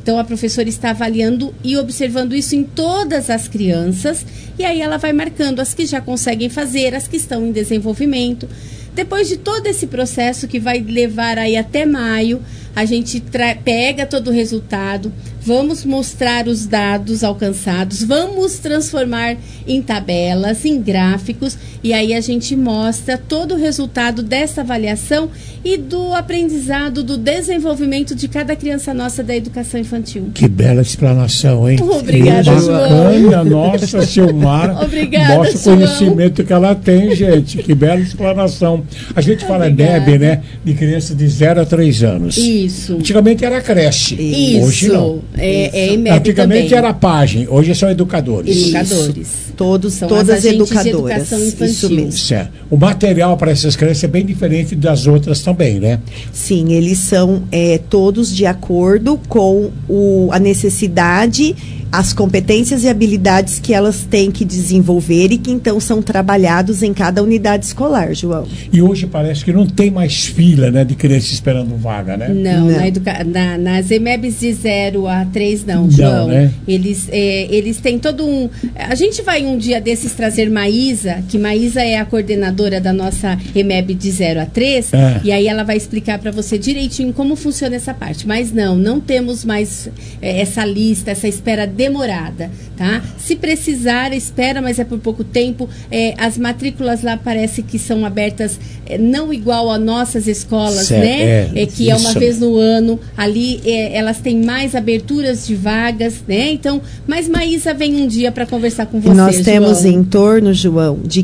[SPEAKER 16] Então, a professora está avaliando e observando isso em todas as crianças, e aí ela vai marcando as que já conseguem fazer, as que estão em desenvolvimento. Depois de todo esse processo que vai levar aí até maio, a gente pega todo o resultado, vamos mostrar os dados alcançados, vamos transformar em tabelas, em gráficos, e aí a gente mostra todo o resultado dessa avaliação e do aprendizado, do desenvolvimento de cada criança nossa da educação infantil.
[SPEAKER 4] Que bela explanação, hein?
[SPEAKER 16] Obrigada,
[SPEAKER 4] João. Nossa, Silmara.
[SPEAKER 16] Obrigada,
[SPEAKER 4] mostra o conhecimento que ela tem, gente. Que bela explanação. A gente fala NEB, né? De crianças de 0 a 3 anos.
[SPEAKER 16] Isso.
[SPEAKER 4] Antigamente era creche.
[SPEAKER 16] Isso.
[SPEAKER 4] Hoje não.
[SPEAKER 16] É EMEB
[SPEAKER 4] antigamente
[SPEAKER 16] também.
[SPEAKER 4] era página, hoje são educadores.
[SPEAKER 16] Educadores.
[SPEAKER 15] São
[SPEAKER 16] todas
[SPEAKER 15] as
[SPEAKER 16] educadoras.
[SPEAKER 15] educadoras.
[SPEAKER 16] De educação infantil.
[SPEAKER 15] Isso mesmo.
[SPEAKER 4] Certo. O material para essas crianças é bem diferente das outras também, né?
[SPEAKER 15] Sim, eles são todos de acordo com a necessidade, as competências e habilidades que elas têm que desenvolver e que então são trabalhados em cada unidade escolar, João.
[SPEAKER 4] E hoje parece que não tem mais fila, né, de crianças esperando vaga, né?
[SPEAKER 16] Não. Nas EMEBs de 0 a 3 não, João.
[SPEAKER 4] Né?
[SPEAKER 16] Eles têm todo um... A gente vai um dia desses trazer Maísa, que Maísa é a coordenadora da nossa EMEB de 0 a 3, e aí ela vai explicar para você direitinho como funciona essa parte. Mas não temos mais essa lista, essa espera demorada, tá? Se precisar, espera, mas é por pouco tempo. As matrículas lá parece que são abertas não igual a nossas escolas, né? Que é uma vez no ano. Ali elas têm mais aberturas de vagas, né? Então, mas Maísa vem um dia para conversar com você,
[SPEAKER 15] nós temos
[SPEAKER 16] João.
[SPEAKER 15] em torno, João, de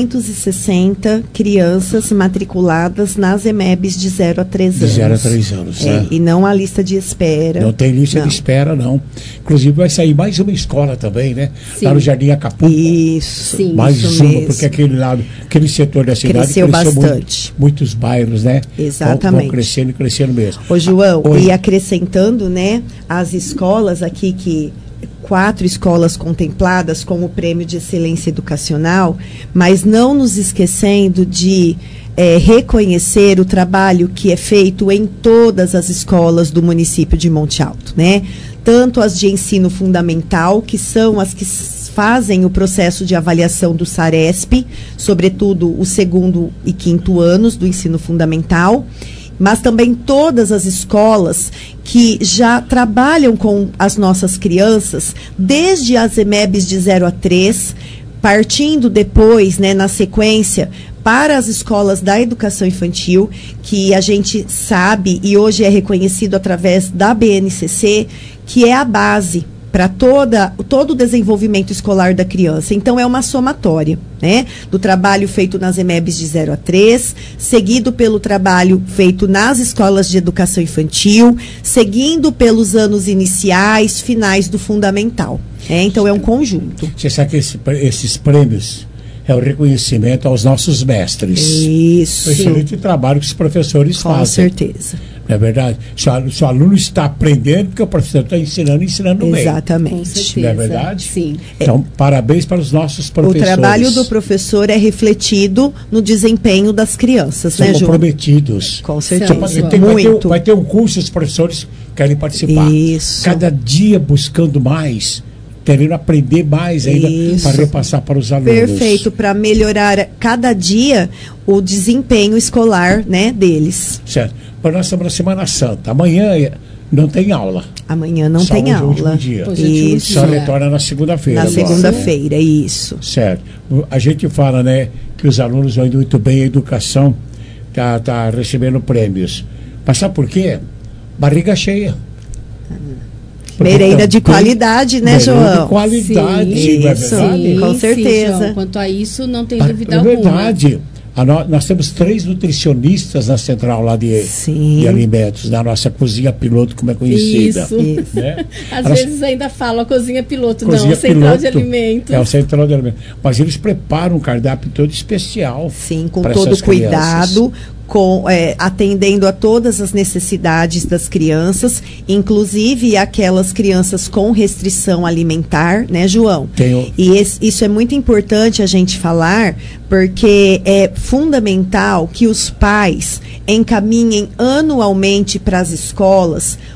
[SPEAKER 15] 560 crianças matriculadas nas EMEBs de 0 a 3 anos.
[SPEAKER 4] De 0 a 3 anos, né?
[SPEAKER 15] E não a lista de espera.
[SPEAKER 4] Não tem lista de espera, não. Inclusive vai sair mais uma escola também, né?
[SPEAKER 16] Sim.
[SPEAKER 4] Lá no Jardim Acapulco.
[SPEAKER 15] Isso.
[SPEAKER 16] Sim,
[SPEAKER 4] mais
[SPEAKER 15] isso
[SPEAKER 4] uma,
[SPEAKER 15] mesmo.
[SPEAKER 4] porque aquele setor da cidade
[SPEAKER 15] cresceu bastante.
[SPEAKER 4] Muitos bairros, né?
[SPEAKER 15] Exatamente.
[SPEAKER 4] Vão crescendo e crescendo mesmo.
[SPEAKER 15] Ô, João, e acrescentando, né, as escolas aqui 4 escolas contempladas com o Prêmio de Excelência Educacional, mas não nos esquecendo de reconhecer o trabalho que é feito em todas as escolas do município de Monte Alto, né? Tanto as de ensino fundamental, que são as que fazem o processo de avaliação do SARESP, sobretudo o 2º e 5º anos do ensino fundamental, mas também todas as escolas que já trabalham com as nossas crianças, desde as EMEBs de 0 a 3, partindo depois, né, na sequência, para as escolas da educação infantil, que a gente sabe e hoje é reconhecido através da BNCC, que é a base para todo o desenvolvimento escolar da criança. Então, é uma somatória, né, do trabalho feito nas EMEBs de 0 a 3, seguido pelo trabalho feito nas escolas de educação infantil, seguindo pelos anos iniciais, finais do fundamental. Então, é um conjunto.
[SPEAKER 4] Você sabe que esses prêmios é o reconhecimento aos nossos mestres.
[SPEAKER 15] Isso.
[SPEAKER 4] O excelente trabalho que os professores fazem.
[SPEAKER 15] Com certeza.
[SPEAKER 4] Não é verdade? Se o aluno está aprendendo, porque o professor está ensinando bem.
[SPEAKER 15] Exatamente.
[SPEAKER 16] Com certeza.
[SPEAKER 4] Não é verdade?
[SPEAKER 16] Sim.
[SPEAKER 4] Então, parabéns para os nossos professores.
[SPEAKER 15] O trabalho do professor é refletido no desempenho das crianças,
[SPEAKER 4] São
[SPEAKER 15] né, João?
[SPEAKER 4] comprometidos.
[SPEAKER 15] Com certeza.
[SPEAKER 4] Vai ter um curso, os professores querem participar.
[SPEAKER 15] Isso.
[SPEAKER 4] Cada dia buscando mais, querendo aprender mais ainda para repassar para os alunos.
[SPEAKER 15] Perfeito, para melhorar cada dia o desempenho escolar, né, deles.
[SPEAKER 4] Certo. Para nós estamos na Semana Santa. Amanhã não tem aula.
[SPEAKER 15] Amanhã não
[SPEAKER 4] Só
[SPEAKER 15] tem
[SPEAKER 4] hoje é o
[SPEAKER 15] aula.
[SPEAKER 4] último dia.
[SPEAKER 15] Isso.
[SPEAKER 4] Só retorna na segunda-feira.
[SPEAKER 15] Na segunda-feira, isso.
[SPEAKER 4] Certo. A gente fala, né, que os alunos vão indo muito bem, a educação tá recebendo prêmios. Mas sabe por quê? Barriga cheia.
[SPEAKER 15] Merenda de qualidade, né, João?
[SPEAKER 4] Merenda de qualidade,
[SPEAKER 15] sim,
[SPEAKER 4] não é verdade?
[SPEAKER 15] Sim, com certeza.
[SPEAKER 16] João, quanto a isso, não tem dúvida
[SPEAKER 4] É
[SPEAKER 16] alguma.
[SPEAKER 4] verdade. Nós temos 3 nutricionistas na central lá de alimentos, na nossa cozinha piloto, como é conhecida.
[SPEAKER 16] Isso.
[SPEAKER 4] Né?
[SPEAKER 16] Às vezes ainda falam a cozinha piloto,
[SPEAKER 4] cozinha
[SPEAKER 16] não, central
[SPEAKER 4] piloto,
[SPEAKER 16] de alimentos.
[SPEAKER 4] É o central de alimentos. Mas eles preparam um cardápio todo especial.
[SPEAKER 15] Sim, com todo cuidado, atendendo a todas as necessidades das crianças, inclusive aquelas crianças com restrição alimentar, né, João? E isso é muito importante a gente falar, porque é fundamental que os pais encaminhem anualmente para as escolas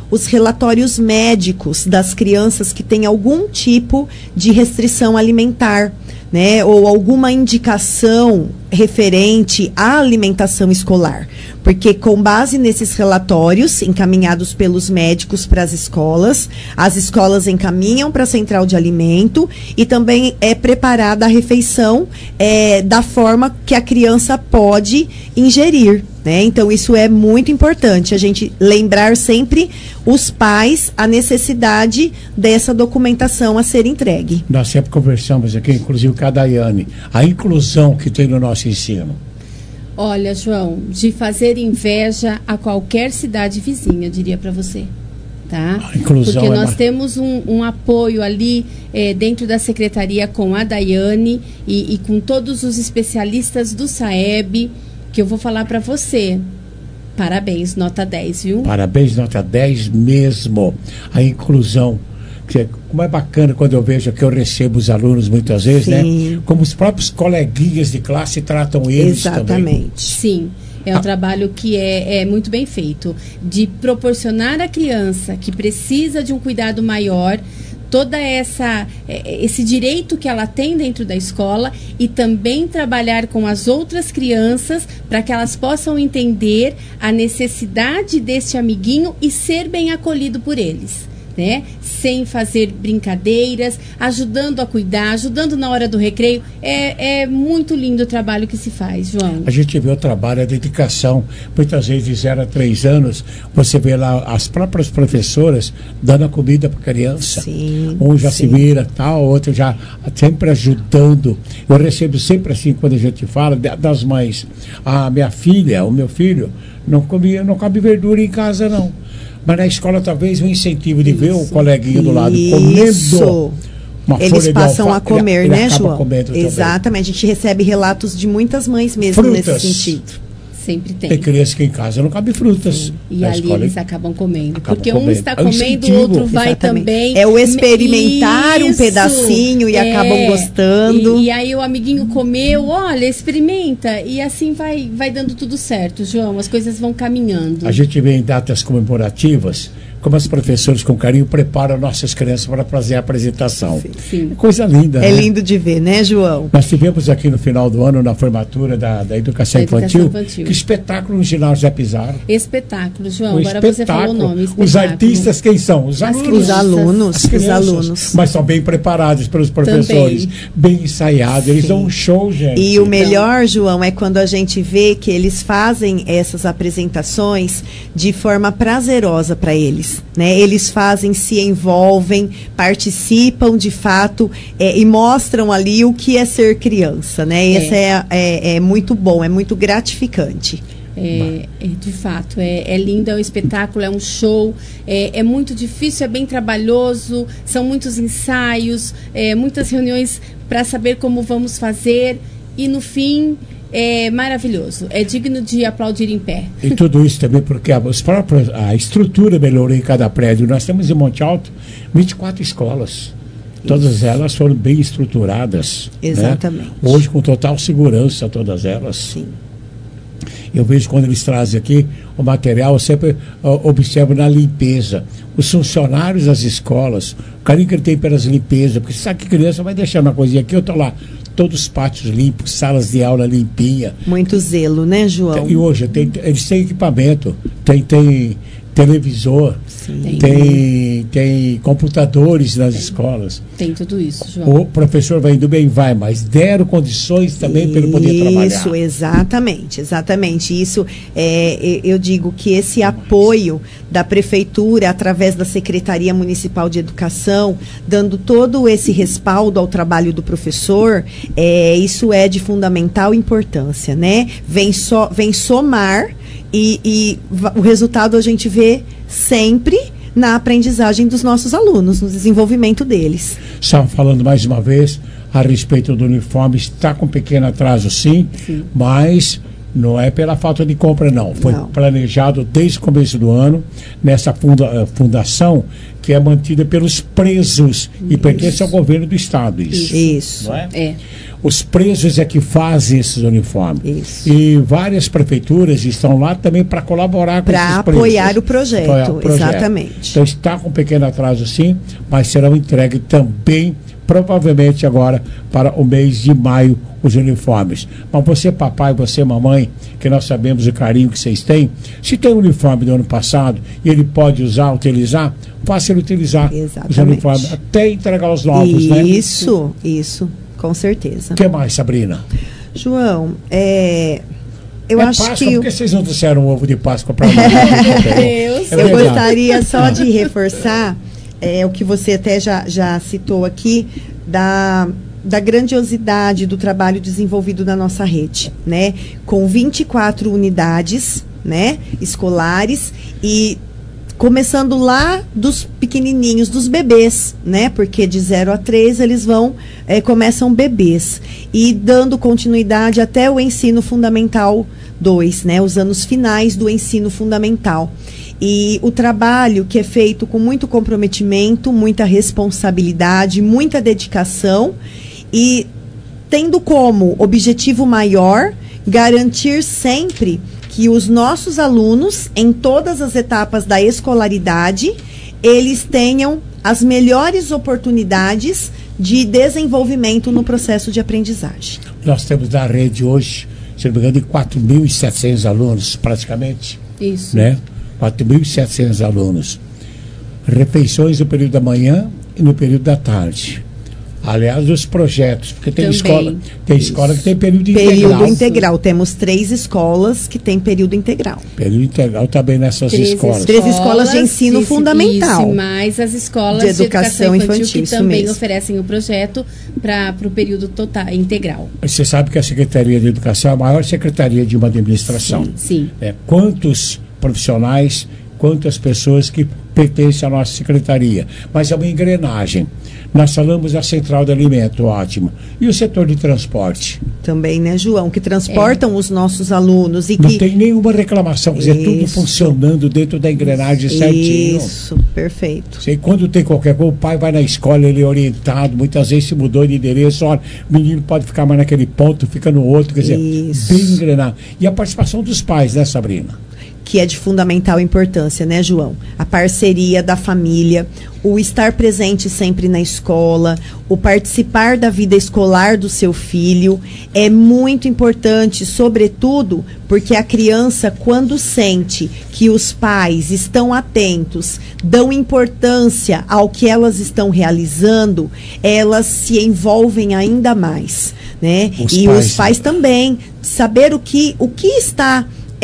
[SPEAKER 15] os relatórios médicos das crianças que têm algum tipo de restrição alimentar, né, ou alguma indicação referente à alimentação escolar, porque com base nesses relatórios encaminhados pelos médicos para as escolas encaminham para a central de alimento e também é preparada a refeição da forma que a criança pode ingerir, né? Então isso é muito importante, a gente lembrar sempre os pais a necessidade dessa documentação a ser entregue.
[SPEAKER 4] Nós sempre conversamos aqui, inclusive com a Daiane, a inclusão que tem no nosso ensino.
[SPEAKER 16] Olha, João, de fazer inveja a qualquer cidade vizinha, eu diria para você. Tá?
[SPEAKER 4] A inclusão
[SPEAKER 16] porque nós temos um apoio ali dentro da secretaria com a Daiane e com todos os especialistas do SAEB, que eu vou falar para você. Parabéns, nota 10, viu?
[SPEAKER 4] Parabéns, nota 10 mesmo. A inclusão. Como é bacana quando eu vejo que eu recebo os alunos muitas vezes,
[SPEAKER 15] Sim.
[SPEAKER 4] né? Como os próprios coleguinhas de classe tratam eles também.
[SPEAKER 15] Exatamente.
[SPEAKER 16] Sim. É um trabalho que é muito bem feito, de proporcionar à criança que precisa de um cuidado maior, toda esse direito que ela tem dentro da escola e também trabalhar com as outras crianças para que elas possam entender a necessidade deste amiguinho e ser bem acolhido por eles. Né? Sem fazer brincadeiras, ajudando a cuidar, ajudando na hora do recreio. É muito lindo o trabalho que se faz, João.
[SPEAKER 4] A gente vê o trabalho, a dedicação. Muitas vezes de 0 a 3 anos, você vê lá as próprias professoras dando a comida para a criança.
[SPEAKER 15] Sim,
[SPEAKER 4] um já se vira, tal, outro já sempre ajudando. Eu recebo sempre assim, quando a gente fala das mães. A minha filha, o meu filho, não come verdura em casa, não. Mas na escola talvez um incentivo de ver o coleguinha do lado comendo uma
[SPEAKER 15] eles
[SPEAKER 4] folha
[SPEAKER 15] passam
[SPEAKER 4] de
[SPEAKER 15] a comer,
[SPEAKER 4] ele
[SPEAKER 15] né,
[SPEAKER 4] acaba
[SPEAKER 15] João?
[SPEAKER 4] comendo
[SPEAKER 15] Exatamente,
[SPEAKER 4] também.
[SPEAKER 15] a gente recebe relatos de muitas mães mesmo
[SPEAKER 4] Frutas.
[SPEAKER 15] nesse sentido.
[SPEAKER 16] Sempre tem.
[SPEAKER 4] Tem criança que em casa não cabe frutas.
[SPEAKER 16] E ali
[SPEAKER 4] escola,
[SPEAKER 16] eles acabam comendo.
[SPEAKER 4] Acabam
[SPEAKER 16] porque
[SPEAKER 4] comendo.
[SPEAKER 16] um está
[SPEAKER 4] É um
[SPEAKER 16] comendo, o
[SPEAKER 4] incentivo.
[SPEAKER 16] outro vai
[SPEAKER 15] Exatamente.
[SPEAKER 16] também.
[SPEAKER 15] É o experimentar um
[SPEAKER 16] Isso.
[SPEAKER 15] pedacinho e acabam gostando.
[SPEAKER 16] E aí o amiguinho comeu, olha, experimenta. E assim vai dando tudo certo, João. As coisas vão caminhando.
[SPEAKER 4] A gente vê em datas comemorativas como as professoras com carinho preparam nossas crianças para fazer a apresentação.
[SPEAKER 16] Sim.
[SPEAKER 4] Coisa linda,
[SPEAKER 15] É
[SPEAKER 4] né?
[SPEAKER 15] lindo de ver, né, João?
[SPEAKER 4] Nós tivemos aqui no final do ano, na formatura da educação infantil, que espetáculo no ginásio Zé Pizarro.
[SPEAKER 16] Espetáculo, João.
[SPEAKER 4] Um
[SPEAKER 16] Agora você falou o
[SPEAKER 4] espetáculo.
[SPEAKER 16] nome.
[SPEAKER 4] Os
[SPEAKER 16] Espetáculo.
[SPEAKER 4] artistas quem são? Os alunos.
[SPEAKER 15] Os alunos.
[SPEAKER 4] As crianças.
[SPEAKER 15] Os alunos.
[SPEAKER 4] Mas são bem preparados pelos professores, bem ensaiados. Eles dão um show, gente.
[SPEAKER 15] E o melhor, João, é quando a gente vê que eles fazem essas apresentações de forma prazerosa para eles, né? Eles fazem, se envolvem, participam de fato e mostram ali o que é ser criança, né? Isso é muito bom, é muito gratificante.
[SPEAKER 16] De fato, é lindo, é um espetáculo, é um show, é muito difícil, é bem trabalhoso, são muitos ensaios, muitas reuniões para saber como vamos fazer e no fim é maravilhoso, é digno de aplaudir em pé.
[SPEAKER 4] E tudo isso também porque a estrutura melhorou em cada prédio. Nós temos em Monte Alto 24 escolas. Todas elas foram bem estruturadas.
[SPEAKER 15] Exatamente.
[SPEAKER 4] Né? Hoje com total segurança, todas elas.
[SPEAKER 15] Sim.
[SPEAKER 4] Eu vejo quando eles trazem aqui o material, eu sempre observo na limpeza. Os funcionários das escolas, o carinho que ele tem pelas limpezas, porque você sabe que criança vai deixando uma coisinha aqui, eu estou lá, todos os pátios limpos, salas de aula limpinha.
[SPEAKER 15] Muito zelo, né, João?
[SPEAKER 4] E hoje eles têm equipamento, tem televisor, tem computadores nas escolas.
[SPEAKER 16] Tem tudo isso, João.
[SPEAKER 4] O professor vai indo bem, mas deram condições também para ele poder trabalhar.
[SPEAKER 15] Isso, exatamente. Isso, eu digo que esse apoio da prefeitura, através da Secretaria Municipal de Educação, dando todo esse respaldo ao trabalho do professor, isso é de fundamental importância, né? Vem somar e o resultado a gente vê sempre na aprendizagem dos nossos alunos, no desenvolvimento deles.
[SPEAKER 4] Só falando mais uma vez a respeito do uniforme, está com pequeno atraso sim, mas não é pela falta de compra não, foi planejado desde o começo do ano nessa fundação que é mantida pelos presos e pertence ao governo do estado. Isso.
[SPEAKER 15] Isso.
[SPEAKER 4] Não é? Os presos é que fazem esses uniformes.
[SPEAKER 15] Isso.
[SPEAKER 4] E várias prefeituras estão lá também para colaborar com esses presos.
[SPEAKER 15] Para apoiar o projeto, exatamente.
[SPEAKER 4] Então está com um pequeno atraso sim, mas serão entregues também, provavelmente agora, para o mês de maio, os uniformes. Mas você, papai, você, mamãe, que nós sabemos o carinho que vocês têm, se tem um uniforme do ano passado e ele pode utilizar, faça ele utilizar os uniformes, até entregar os novos, né?
[SPEAKER 15] Isso, com certeza.
[SPEAKER 4] O que mais, Sabrina?
[SPEAKER 15] João, eu acho
[SPEAKER 4] Páscoa,
[SPEAKER 15] que...
[SPEAKER 4] Por que vocês não trouxeram ovo de Páscoa para mim?
[SPEAKER 15] Eu gostaria só de reforçar o que você até já citou aqui, da grandiosidade do trabalho desenvolvido na nossa rede, né? Com 24 unidades, né, escolares, e começando lá dos pequenininhos, dos bebês, né? Porque de 0 a 3 eles começam bebês, e dando continuidade até o ensino fundamental 2, né? Os anos finais do ensino fundamental. E o trabalho que é feito com muito comprometimento, muita responsabilidade, muita dedicação, e tendo como objetivo maior garantir sempre que os nossos alunos, em todas as etapas da escolaridade, eles tenham as melhores oportunidades de desenvolvimento no processo de aprendizagem.
[SPEAKER 4] Nós temos na rede hoje, se não me engano, de 4.700 alunos, praticamente.
[SPEAKER 16] Isso.
[SPEAKER 4] Né? 4.700 alunos. Refeições no período da manhã e no período da tarde. Aliás, os projetos, porque tem escola que tem período integral.
[SPEAKER 15] Período integral. Temos 3 escolas que têm período integral.
[SPEAKER 4] Período integral também nessas escolas.
[SPEAKER 15] 3 escolas de ensino fundamental.
[SPEAKER 16] Isso, mais as escolas
[SPEAKER 15] de educação infantil
[SPEAKER 16] que também oferecem o projeto para o período total, integral.
[SPEAKER 4] Você sabe que a Secretaria de Educação é a maior secretaria de uma administração.
[SPEAKER 16] Sim.
[SPEAKER 4] Quantos profissionais, quantas pessoas que pertencem à nossa secretaria. Mas é uma engrenagem. Nós falamos da central de alimento, ótimo. E o setor de transporte?
[SPEAKER 15] Também, né, João? Que transportam os nossos alunos.
[SPEAKER 4] Não tem nenhuma reclamação, quer dizer, tudo funcionando dentro da engrenagem certinho.
[SPEAKER 15] Isso, perfeito.
[SPEAKER 4] E quando tem qualquer coisa, o pai vai na escola, ele é orientado, muitas vezes se mudou de endereço, olha, o menino pode ficar mais naquele ponto, fica no outro, quer dizer, bem engrenado. E a participação dos pais, né, Sabrina?
[SPEAKER 15] Que é de fundamental importância, né, João? A parceria da família, o estar presente sempre na escola, o participar da vida escolar do seu filho é muito importante, sobretudo porque a criança, quando sente que os pais estão atentos, dão importância ao que elas estão realizando, elas se envolvem ainda mais, né? Os pais também, saber o que está...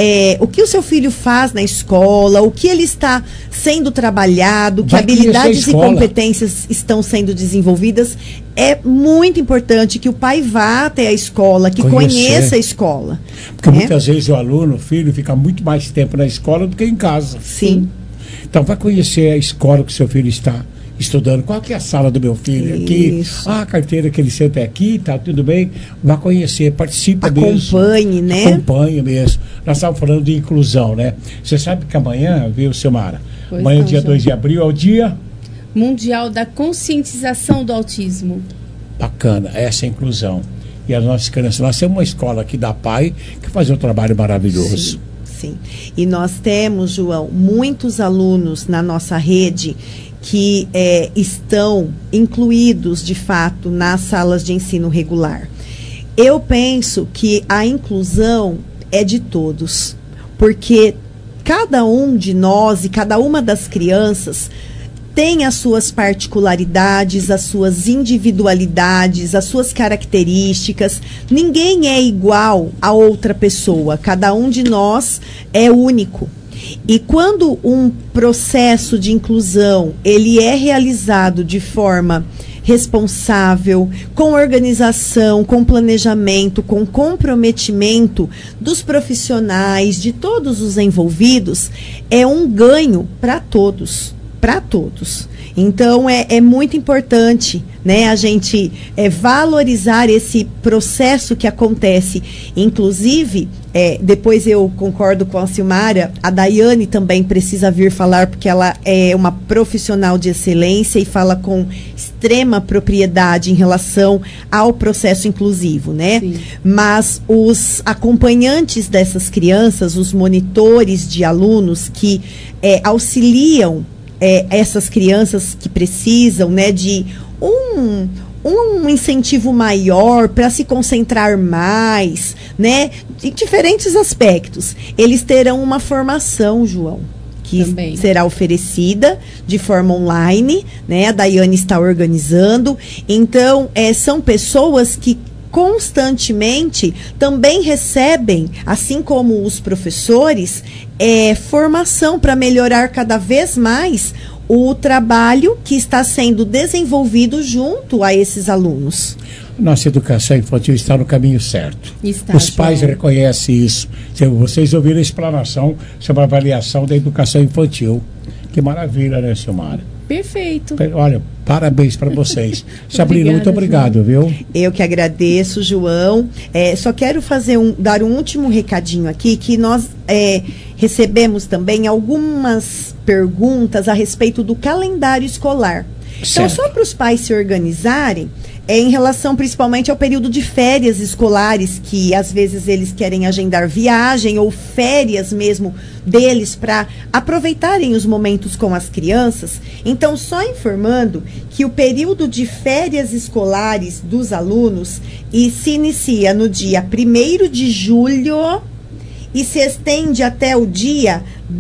[SPEAKER 15] o que o seu filho faz na escola, o que ele está sendo trabalhado, que habilidades e competências estão sendo desenvolvidas, é muito importante que o pai vá até a escola, que conheça a escola.
[SPEAKER 4] Porque muitas vezes o filho fica muito mais tempo na escola do que em casa.
[SPEAKER 15] Sim.
[SPEAKER 4] Então vai conhecer a escola que o seu filho está estudando. Qual que é a sala do meu filho aqui? A carteira que ele senta é aqui, tá tudo bem? Vá conhecer, participa mesmo.
[SPEAKER 15] Acompanhe, né?
[SPEAKER 4] Acompanhe mesmo. Nós estávamos falando de inclusão, né? Você sabe que amanhã, viu, Silmara? Amanhã, dia 2 de abril, é o Dia
[SPEAKER 16] Mundial da Conscientização do Autismo.
[SPEAKER 4] Bacana, essa é a inclusão. E as nossas crianças, nós temos uma escola aqui da PAI que faz um trabalho maravilhoso.
[SPEAKER 15] Sim. E nós temos, João, muitos alunos na nossa rede que estão incluídos, de fato, nas salas de ensino regular. Eu penso que a inclusão é de todos, porque cada um de nós e cada uma das crianças tem as suas particularidades, as suas individualidades, as suas características. Ninguém é igual a outra pessoa, cada um de nós é único. E quando um processo de inclusão ele é realizado de forma responsável, com organização, com planejamento, com comprometimento dos profissionais, de todos os envolvidos, é um ganho para todos. para todos. Então, é muito importante, né, a gente valorizar esse processo que acontece. Inclusive, depois eu concordo com a Silmara, a Daiane também precisa vir falar, porque ela é uma profissional de excelência e fala com extrema propriedade em relação ao processo inclusivo, né? Sim. Mas os acompanhantes dessas crianças, os monitores de alunos que auxiliam essas crianças que precisam, né, de um incentivo maior para se concentrar mais, né, em diferentes aspectos. Eles terão uma formação, João, que também será oferecida de forma online, né? A Daiane está organizando. Então, são pessoas que constantemente também recebem, assim como os professores, formação para melhorar cada vez mais o trabalho que está sendo desenvolvido junto a esses alunos.
[SPEAKER 4] Nossa educação infantil está no caminho certo. Os pais reconhecem isso. Vocês ouviram a explanação sobre a avaliação da educação infantil. Que maravilha, né, Silmara?
[SPEAKER 16] Perfeito.
[SPEAKER 4] Olha, parabéns para vocês. Sabrina, muito obrigado, João. Viu?
[SPEAKER 15] Eu que agradeço, João. Só quero dar um último recadinho aqui, que nós recebemos também algumas perguntas a respeito do calendário escolar. Certo. Então, só para os pais se organizarem, em relação principalmente ao período de férias escolares, que às vezes eles querem agendar viagem ou férias mesmo deles para aproveitarem os momentos com as crianças. Então, só informando que o período de férias escolares dos alunos se inicia no dia 1º de julho e se estende até o dia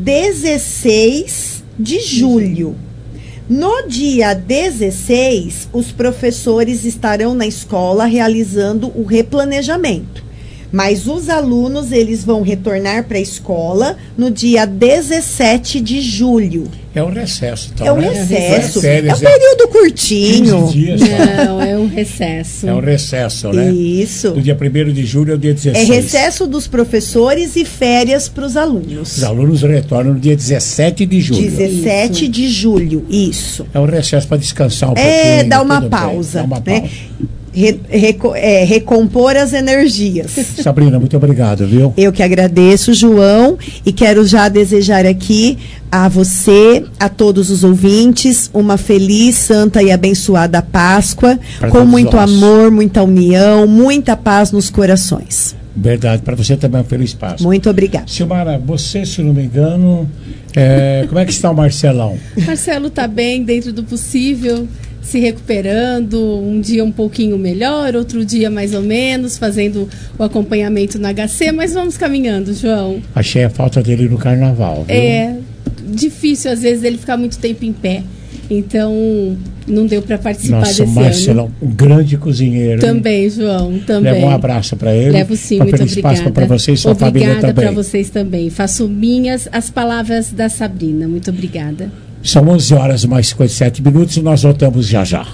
[SPEAKER 15] 16 de julho. No dia 16, os professores estarão na escola realizando o replanejamento. Mas os alunos, eles vão retornar para a escola no dia 17 de julho.
[SPEAKER 4] É um recesso, então.
[SPEAKER 15] É um recesso. É um período curtinho.
[SPEAKER 4] 15 dias.
[SPEAKER 16] Não, é um recesso.
[SPEAKER 4] É um recesso, né?
[SPEAKER 15] Isso.
[SPEAKER 4] Do dia 1º de julho ao dia 16.
[SPEAKER 15] É recesso dos professores e férias para os alunos.
[SPEAKER 4] Os alunos retornam no dia 17 de julho.
[SPEAKER 15] 17 de julho, isso.
[SPEAKER 4] É um recesso para descansar um pouquinho.
[SPEAKER 15] Dá uma pausa. Dá uma pausa. Né? Recompor as energias.
[SPEAKER 4] Sabrina, muito obrigado, viu?
[SPEAKER 15] Eu que agradeço, João, e quero já desejar aqui a você, a todos os ouvintes, uma feliz, santa e abençoada Páscoa, com muito amor, muita união, muita paz nos corações.
[SPEAKER 4] Verdade, para você também uma feliz Páscoa.
[SPEAKER 15] Muito obrigada.
[SPEAKER 4] Silmara, você, se não me engano, como é que está o Marcelão?
[SPEAKER 16] Marcelo está bem, dentro do possível, se recuperando, um dia um pouquinho melhor, outro dia mais ou menos, fazendo o acompanhamento na HC, mas vamos caminhando, João.
[SPEAKER 4] Achei a falta dele no carnaval, viu?
[SPEAKER 16] É difícil, às vezes, ele ficar muito tempo em pé. Então, não deu para participar desse ano. Nossa, Marcelão,
[SPEAKER 4] um grande cozinheiro.
[SPEAKER 16] Também, hein? João, também.
[SPEAKER 4] Leva um abraço para ele.
[SPEAKER 16] Levo sim, muito obrigada. Feliz Páscoa
[SPEAKER 4] para você e sua família também.
[SPEAKER 16] Obrigada para vocês também. Faço minhas as palavras da Sabrina. Muito obrigada.
[SPEAKER 4] São 11 horas mais 57 minutos e nós voltamos já já.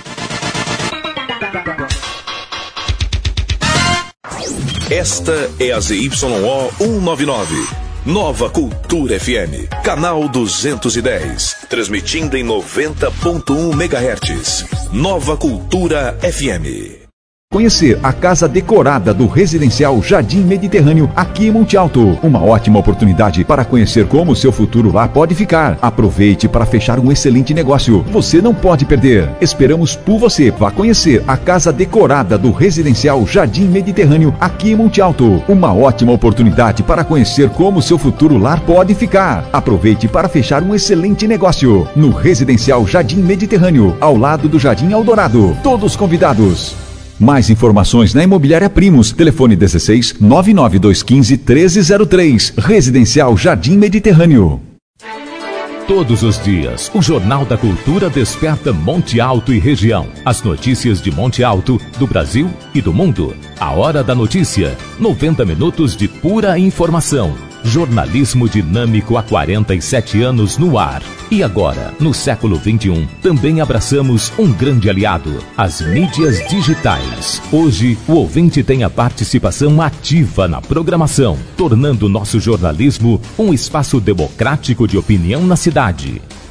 [SPEAKER 1] Esta é a ZYO 199. Nova Cultura FM, canal 210, transmitindo em 90.1 MHz. Nova Cultura FM.
[SPEAKER 7] Conhecer a casa decorada do Residencial Jardim Mediterrâneo aqui em Monte Alto. Uma ótima oportunidade para conhecer como o seu futuro lá pode ficar. Aproveite para fechar um excelente negócio. Você não pode perder. Esperamos por você. Vá conhecer a casa decorada do Residencial Jardim Mediterrâneo aqui em Monte Alto. Uma ótima oportunidade para conhecer como o seu futuro lar pode ficar. Aproveite para fechar um excelente negócio. No Residencial Jardim Mediterrâneo, ao lado do Jardim Eldorado. Todos convidados. Mais informações na Imobiliária Primos. Telefone 16 99215 1303. Residencial Jardim Mediterrâneo.
[SPEAKER 17] Todos os dias, o Jornal da Cultura desperta Monte Alto e região. As notícias de Monte Alto, do Brasil e do mundo. A Hora da Notícia. 90 minutos de pura informação. Jornalismo dinâmico há 47 anos no ar. E agora, no século XXI, também abraçamos um grande aliado, as mídias digitais. Hoje, o ouvinte tem a participação ativa na programação, tornando nosso jornalismo um espaço democrático de opinião na cidade.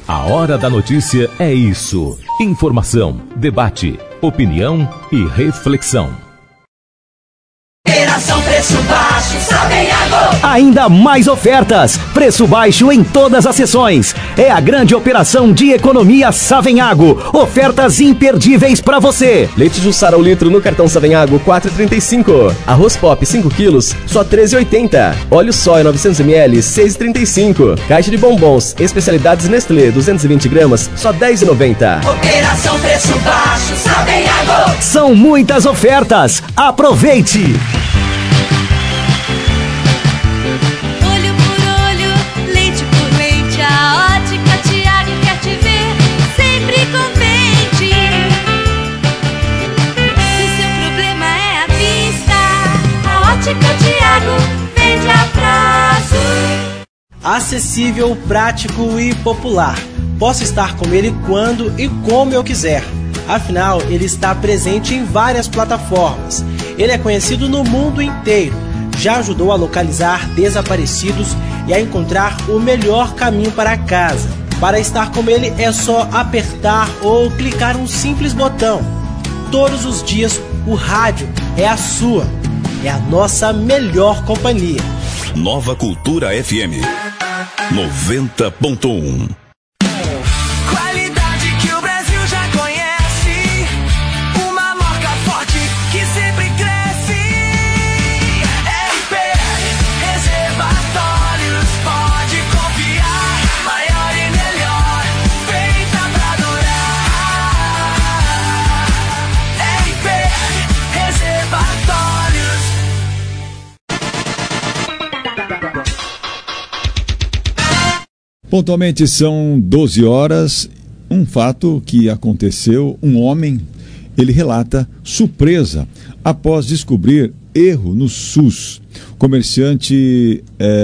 [SPEAKER 17] A Hora da Notícia é isso. Informação, debate, opinião e reflexão.
[SPEAKER 6] Operação Preço Baixo, Savenhago.
[SPEAKER 8] Ainda mais ofertas, preço baixo em todas as sessões. É a grande operação de economia Savenhago. Ofertas imperdíveis para você.
[SPEAKER 9] Leite Jussara ao litro no cartão Savenhago, 4,35. Arroz Pop 5 quilos, só 13,80. Óleo soia 900 ml, 6,35. Caixa de bombons, especialidades Nestlé, 220 gramas, só 10,90.
[SPEAKER 6] Operação Preço Baixo, Savenhago.
[SPEAKER 8] São muitas ofertas. Aproveite!
[SPEAKER 18] Olho por olho, leite por leite, a Ótica Tiago quer te ver sempre contente. Se o seu problema é a vista, a Ótica Tiago vende a prazo.
[SPEAKER 10] Acessível, prático e popular. Posso estar com ele quando e como eu quiser. Afinal, ele está presente em várias plataformas. Ele é conhecido no mundo inteiro. Já ajudou a localizar desaparecidos e a encontrar o melhor caminho para casa. Para estar com ele é só apertar ou clicar um simples botão. Todos os dias o rádio é a sua, é a nossa melhor companhia.
[SPEAKER 1] Nova Cultura FM 90.1.
[SPEAKER 6] Qualidade que o Brasil já conhece, uma marca forte que sempre cresce. RP Reservatórios, pode confiar, maior e melhor, feita pra durar. RP Reservatórios.
[SPEAKER 5] Pontualmente são 12 horas. Um fato que aconteceu, um homem, ele relata surpresa após descobrir erro no SUS. O comerciante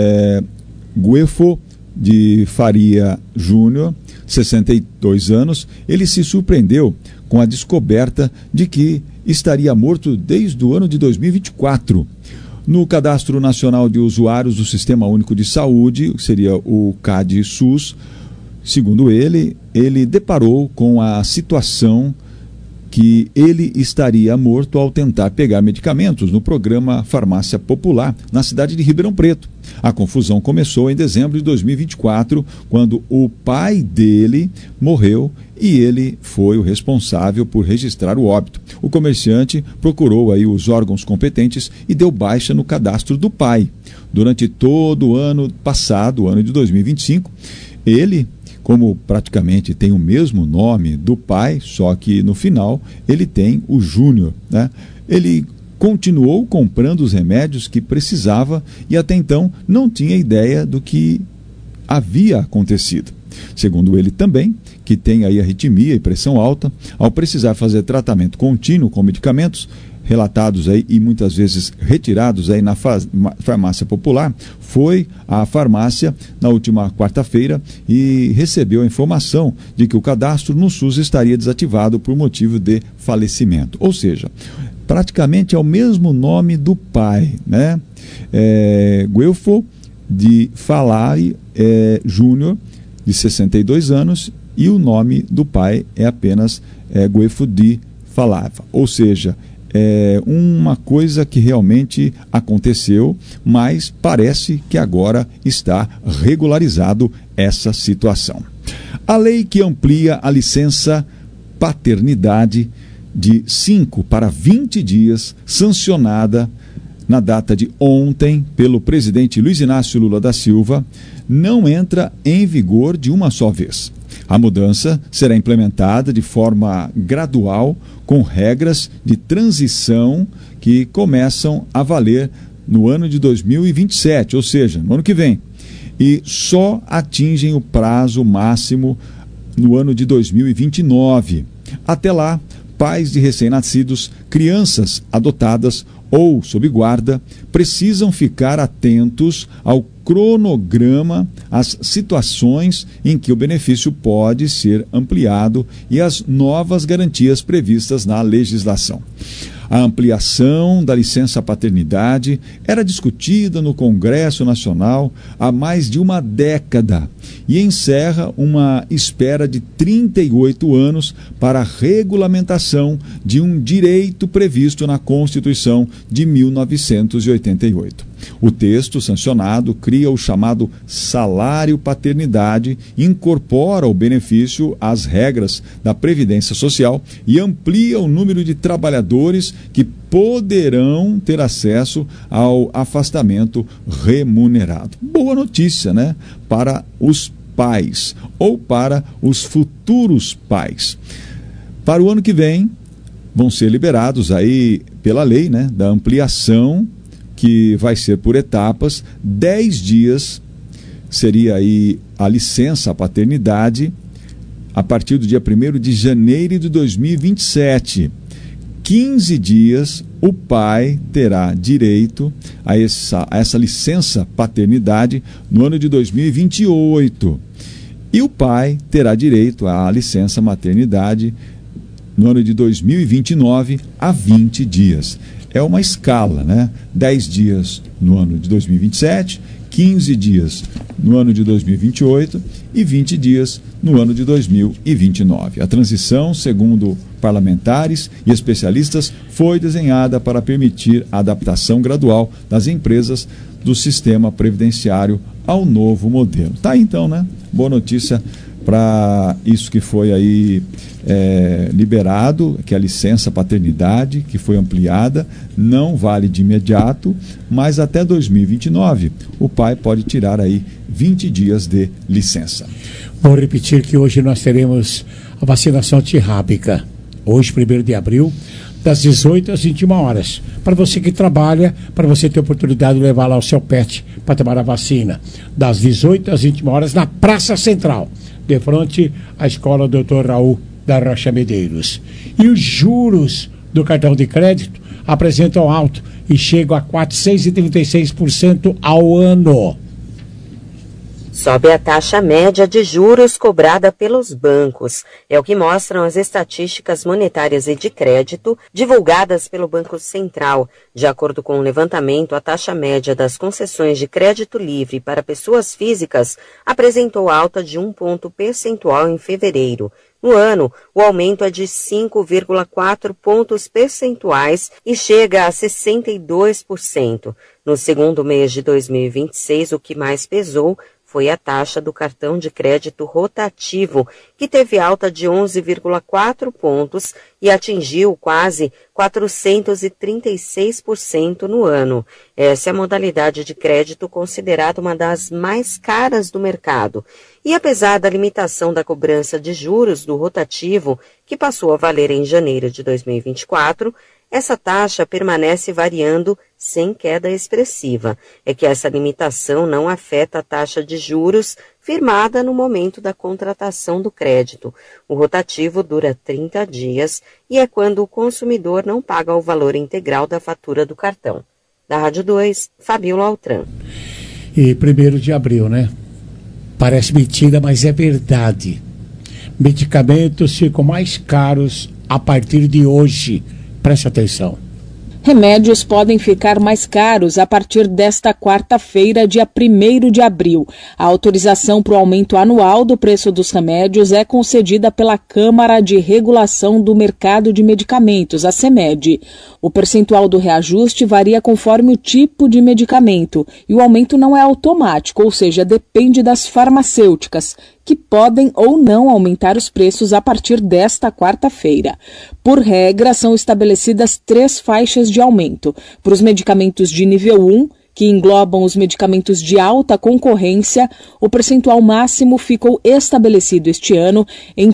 [SPEAKER 5] Guefo de Faria Júnior, 62 anos, ele se surpreendeu com a descoberta de que estaria morto desde o ano de 2024. No Cadastro Nacional de Usuários do Sistema Único de Saúde, que seria o CAD-SUS, segundo ele deparou com a situação que ele estaria morto ao tentar pegar medicamentos no programa Farmácia Popular, na cidade de Ribeirão Preto. A confusão começou em dezembro de 2024, quando o pai dele morreu e ele foi o responsável por registrar o óbito. O comerciante procurou aí os órgãos competentes e deu baixa no cadastro do pai. Durante todo o ano passado, o ano de 2025, ele, como praticamente tem o mesmo nome do pai, só que no final ele tem o Júnior, né? Ele continuou comprando os remédios que precisava e até então não tinha ideia do que havia acontecido. Segundo ele também, que tem aí arritmia e pressão alta, ao precisar fazer tratamento contínuo com medicamentos, relatados aí e muitas vezes retirados aí na farmácia popular, foi à farmácia na última quarta-feira e recebeu a informação de que o cadastro no SUS estaria desativado por motivo de falecimento. Ou seja, praticamente é o mesmo nome do pai, né? Guelfo de Falari Júnior, de 62 anos, e o nome do pai é apenas Guelfo de Falava. Ou seja, é uma coisa que realmente aconteceu, mas parece que agora está regularizado essa situação. A lei que amplia a licença paternidade de 5 para 20 dias, sancionada na data de ontem pelo presidente Luiz Inácio Lula da Silva, não entra em vigor de uma só vez. A mudança será implementada de forma gradual, com regras de transição que começam a valer no ano de 2027, ou seja, no ano que vem, e só atingem o prazo máximo no ano de 2029. Até lá, pais de recém-nascidos, crianças adotadas ou sob guarda, precisam ficar atentos ao cronograma, às situações em que o benefício pode ser ampliado e às novas garantias previstas na legislação. A ampliação da licença paternidade era discutida no Congresso Nacional há mais de uma década e encerra uma espera de 38 anos para a regulamentação de um direito previsto na Constituição de 1988. O texto sancionado cria o chamado salário paternidade, incorpora o benefício às regras da Previdência Social e amplia o número de trabalhadores que poderão ter acesso ao afastamento remunerado. Boa notícia, né? Para os pais ou para os futuros pais. Para o ano que vem, vão ser liberados aí pela lei, né, da ampliação, que vai ser por etapas, 10 dias seria aí a licença paternidade a partir do dia 1º de janeiro de 2027. 15 dias o pai terá direito a essa licença paternidade no ano de 2028. E o pai terá direito à licença maternidade no ano de 2029 a 20 dias. É uma escala, né? 10 dias no ano de 2027, 15 dias no ano de 2028 e 20 dias no ano de 2029. A transição, segundo parlamentares e especialistas, foi desenhada para permitir a adaptação gradual das empresas do sistema previdenciário ao novo modelo. Tá aí, então, né? Boa notícia para isso que foi aí liberado, que é a licença paternidade, que foi ampliada, não vale de imediato, mas até 2029 o pai pode tirar aí 20 dias de licença.
[SPEAKER 4] Vou repetir que hoje nós teremos a vacinação antirrábica, hoje, 1º de abril, das 18 às 21 horas. Para você que trabalha, para você ter oportunidade de levar lá o seu pet para tomar a vacina. Das 18 às 21 horas na Praça Central, de frente à Escola Dr. Raul da Rocha Medeiros. E os juros do cartão de crédito apresentam alto e chegam a 436% ao ano.
[SPEAKER 19] Sobe a taxa média de juros cobrada pelos bancos. É o que mostram as estatísticas monetárias e de crédito divulgadas pelo Banco Central. De acordo com o levantamento, a taxa média das concessões de crédito livre para pessoas físicas apresentou alta de 1 ponto percentual em fevereiro. No ano, o aumento é de 5,4 pontos percentuais e chega a 62%. No segundo mês de 2026, o que mais pesou foi a taxa do cartão de crédito rotativo, que teve alta de 11,4 pontos e atingiu quase 436% no ano. Essa é a modalidade de crédito considerada uma das mais caras do mercado. E apesar da limitação da cobrança de juros do rotativo, que passou a valer em janeiro de 2024, essa taxa permanece variando sem queda expressiva. É que essa limitação não afeta a taxa de juros firmada no momento da contratação do crédito. O rotativo dura 30 dias e é quando o consumidor não paga o valor integral da fatura do cartão. Da Rádio 2, Fabiola Altran.
[SPEAKER 4] E 1º de abril, né? Parece mentira, mas é verdade. Medicamentos ficam mais caros a partir de hoje. Preste atenção.
[SPEAKER 20] Remédios podem ficar mais caros a partir desta quarta-feira, dia 1º de abril. A autorização para o aumento anual do preço dos remédios é concedida pela Câmara de Regulação do Mercado de Medicamentos, a CEMED. O percentual do reajuste varia conforme o tipo de medicamento e o aumento não é automático, ou seja, depende das farmacêuticas, que podem ou não aumentar os preços a partir desta quarta-feira. Por regra, são estabelecidas 3 faixas de aumento. Para os medicamentos de nível 1, que englobam os medicamentos de alta concorrência, o percentual máximo ficou estabelecido este ano em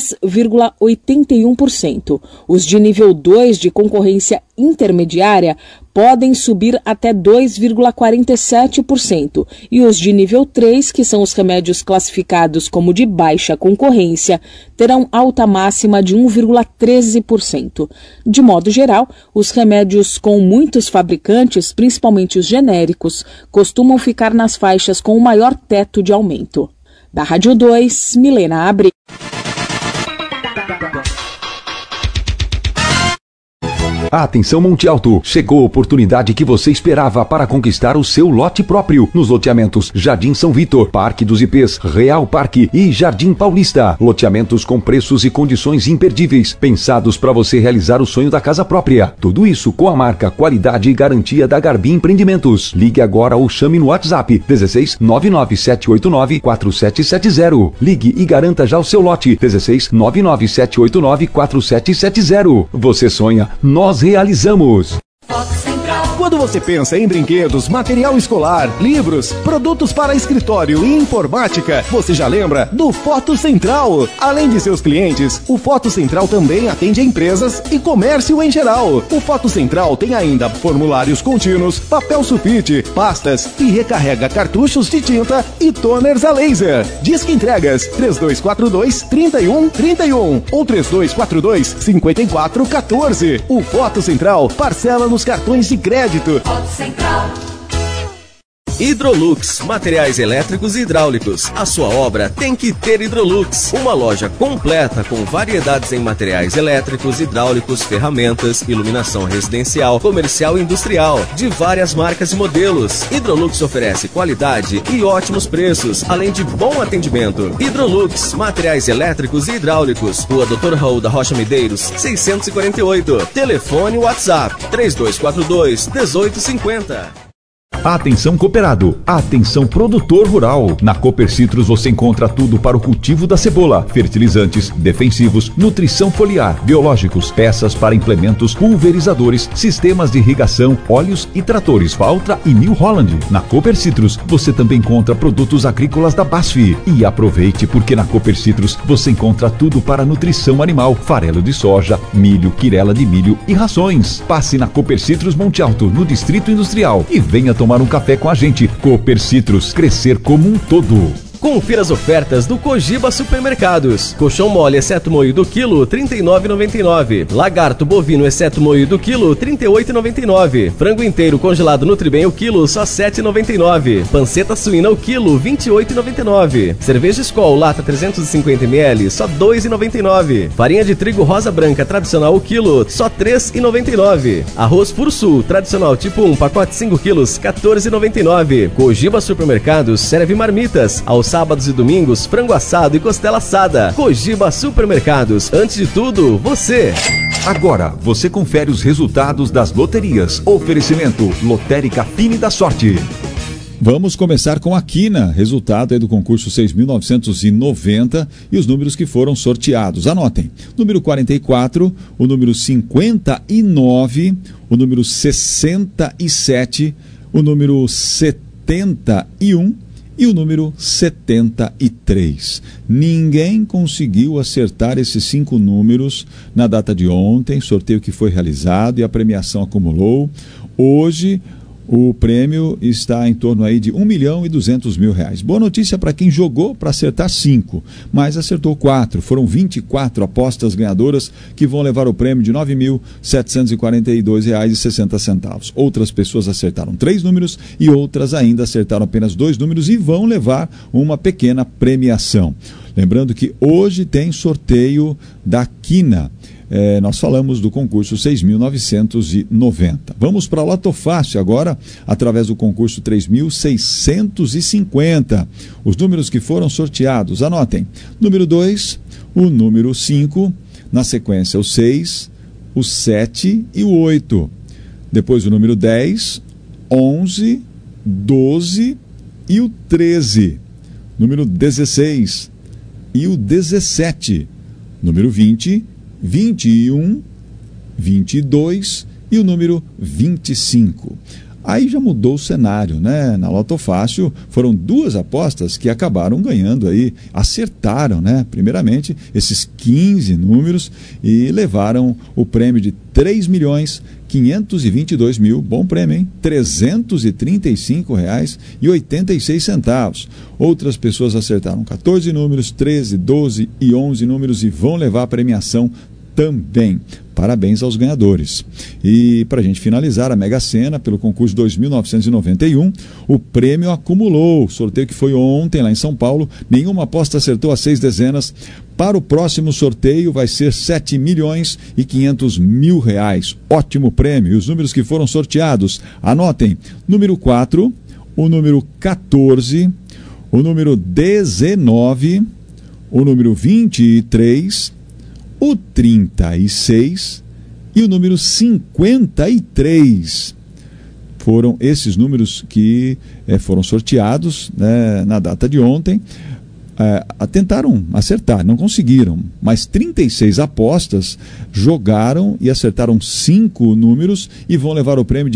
[SPEAKER 20] 3,81%. Os de nível 2, de concorrência intermediária, podem subir até 2,47%, e os de nível 3, que são os remédios classificados como de baixa concorrência, terão alta máxima de 1,13%. De modo geral, os remédios com muitos fabricantes, principalmente os genéricos, costumam ficar nas faixas com o maior teto de aumento. Da Rádio 2, Milena Abreu.
[SPEAKER 7] Atenção Monte Alto, chegou a oportunidade que você esperava para conquistar o seu lote próprio nos loteamentos Jardim São Vitor, Parque dos Ipês, Real Parque e Jardim Paulista. Loteamentos com preços e condições imperdíveis, pensados para você realizar o sonho da casa própria. Tudo isso com a marca, qualidade e garantia da Garbi Empreendimentos. Ligue agora ou chame no WhatsApp 16 99789 4770. Ligue e garanta já o seu lote 16 99789 4770. Você sonha, nós realizamos.
[SPEAKER 21] Quando você pensa em brinquedos, material escolar, livros, produtos para escritório e informática, você já lembra do Foto Central. Além de seus clientes, o Foto Central também atende a empresas e comércio em geral. O Foto Central tem ainda formulários contínuos, papel sulfite, pastas e recarrega cartuchos de tinta e toners a laser. Disque entregas 3242-3131 ou 3242-5414. O Foto Central parcela nos cartões de crédito.
[SPEAKER 9] Hidrolux, materiais elétricos e hidráulicos. A sua obra tem que ter Hidrolux. Uma loja completa com variedades em materiais elétricos, hidráulicos, ferramentas, iluminação residencial, comercial e industrial, de várias marcas e modelos. Hidrolux oferece qualidade e ótimos preços, além de bom atendimento. Hidrolux, materiais elétricos e hidráulicos. Rua Dr. Raul da Rocha Medeiros, 648. Telefone WhatsApp 3242-1850.
[SPEAKER 7] Atenção cooperado, atenção produtor rural. Na Cooper Citrus você encontra tudo para o cultivo da cebola: fertilizantes, defensivos, nutrição foliar, biológicos, peças para implementos, pulverizadores, sistemas de irrigação, óleos e tratores Valtra e New Holland. Na Cooper Citrus você também encontra produtos agrícolas da BASF. E aproveite, porque na Cooper Citrus você encontra tudo para nutrição animal: farelo de soja, milho, quirela de milho e rações. Passe na Cooper Citrus Monte Alto, no Distrito Industrial, e venha tomar um café com a gente. Cooper Citrus, crescer como um todo.
[SPEAKER 9] Confira as ofertas do Cogiba Supermercados. Colchão mole exceto moído quilo, R$ 39,99. Lagarto bovino exceto moído quilo, R$ 38,99. Frango inteiro congelado Nutribem o quilo, só R$ 7,99. Panceta suína o quilo, R$ 28,99. Cerveja Skol lata 350 ml, só R$ 2,99. Farinha de trigo rosa branca tradicional o quilo, só R$ 3,99. Arroz Fursul tradicional tipo 1, pacote 5 quilos, R$ 14,99. Cogiba Supermercados serve marmitas. Aos sábados e domingos, frango assado e costela assada. Cogiba Supermercados, antes de tudo, você.
[SPEAKER 7] Agora, você confere os resultados das loterias. Oferecimento Lotérica Fine da Sorte.
[SPEAKER 5] Vamos começar com a Quina, resultado aí do concurso 6.990 e os números que foram sorteados. Anotem: número 44, o número 59, o número 67, o número 71 e o número 73. Ninguém conseguiu acertar esses 5 números na data de ontem, sorteio que foi realizado e a premiação acumulou. Hoje o prêmio está em torno aí de R$1.200.000. Boa notícia para quem jogou para acertar 5, mas acertou 4. Foram 24 apostas ganhadoras que vão levar o prêmio de R$ 9.742,60. Outras pessoas acertaram 3 números e outras ainda acertaram apenas 2 números e vão levar uma pequena premiação. Lembrando que hoje tem sorteio da Quina. Nós falamos do concurso 6.990. Vamos para a Loto Fácil agora, através do concurso 3.650. Os números que foram sorteados, anotem: número 2, o número 5, na sequência o 6, o 7 e o 8. Depois o número 10, 11, 12 e o 13. Número 16 e o 17. Número 20, 21, 22 e o número 25. Aí já mudou o cenário, né? Na Loto Fácil foram 2 apostas que acabaram ganhando aí, acertaram, né? Primeiramente esses 15 números e levaram o prêmio de R$3.522.000, bom prêmio, hein? R$335,86. Outras pessoas acertaram 14 números, 13, 12 e 11 números e vão levar a premiação também. Parabéns aos ganhadores. E para a gente finalizar, a Mega Sena, pelo concurso 2.991, o prêmio acumulou. O sorteio que foi ontem lá em São Paulo, nenhuma aposta acertou as 6 dezenas. Para o próximo sorteio vai ser R$7.500.000. Ótimo prêmio. E os números que foram sorteados, anotem: número 4, o número 14, o número 19, o número 23, o 36 e o número 53. Foram esses números que foram sorteados, né, na data de ontem. Tentaram acertar, não conseguiram, mas 36 apostas jogaram e acertaram 5 números e vão levar o prêmio de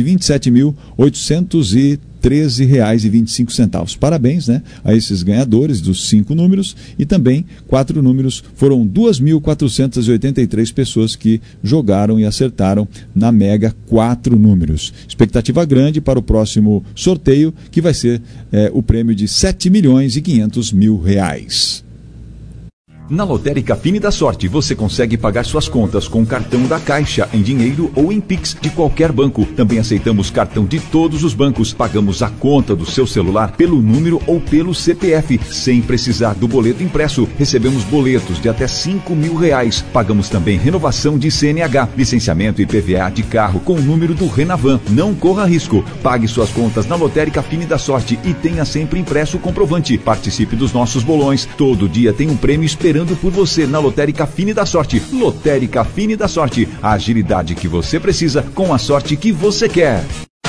[SPEAKER 5] R$27.813,25. Parabéns, né, a esses ganhadores dos 5 números, e também 4 números. Foram 2.483 pessoas que jogaram e acertaram na Mega 4 números. Expectativa grande para o próximo sorteio, que vai ser o prêmio de R$7.500.000.
[SPEAKER 7] Na Lotérica Fine da Sorte, você consegue pagar suas contas com cartão da Caixa, em dinheiro ou em Pix de qualquer banco. Também aceitamos cartão de todos os bancos. Pagamos a conta do seu celular pelo número ou pelo CPF, sem precisar do boleto impresso. Recebemos boletos de até R$5.000. Pagamos também renovação de CNH, licenciamento e PVA de carro com o número do Renavan. Não corra risco. Pague suas contas na Lotérica Fine da Sorte e tenha sempre impresso o comprovante. Participe dos nossos bolões. Todo dia tem um prêmio esperando por você na Lotérica Fine da Sorte. Lotérica Fine da Sorte, a agilidade que você precisa com a sorte que você quer.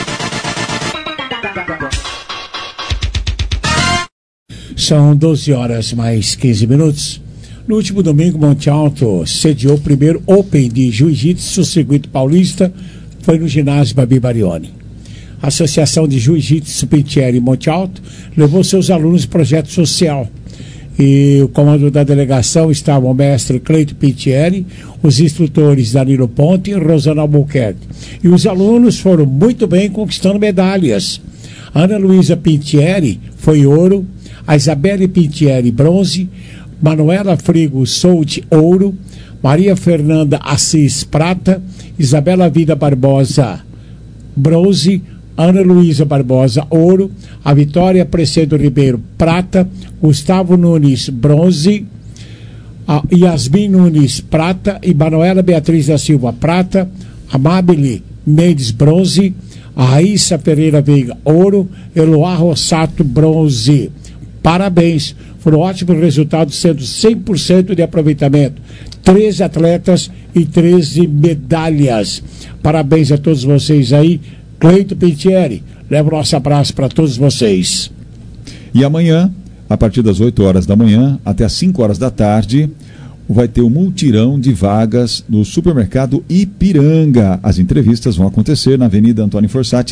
[SPEAKER 4] São 12 horas mais 15 minutos. No último domingo, Monte Alto sediou o primeiro Open de Jiu-Jitsu Circuito Paulista, foi no ginásio Babi Barioni. A Associação de Jiu-Jitsu Pintieri Monte Alto levou seus alunos em projeto social. E o comando da delegação estava o mestre Cleito Pintieri, os instrutores Danilo Ponte e Rosana Albuquerque. E os alunos foram muito bem, conquistando medalhas. Ana Luísa Pintieri foi ouro, a Isabelle Pintieri bronze, Manuela Frigo Souti ouro, Maria Fernanda Assis prata, Isabela Vida Barbosa bronze, Ana Luísa Barbosa ouro, a Vitória Precedo Ribeiro prata, Gustavo Nunes bronze, a Yasmin Nunes prata e Manuela Beatriz da Silva prata, Amabile Mendes bronze, a Raíssa Pereira Veiga ouro, Eloá Rossato bronze. Parabéns, foram ótimos resultados, sendo 100% de aproveitamento, 13 atletas e 13 medalhas. Parabéns a todos vocês aí. Cleito Pintieri, leva o nosso abraço para todos vocês.
[SPEAKER 5] E amanhã, a partir das 8 horas da manhã até as 5 horas da tarde, vai ter um multirão de vagas no supermercado Ipiranga. As entrevistas vão acontecer na Avenida Antônio Forsatti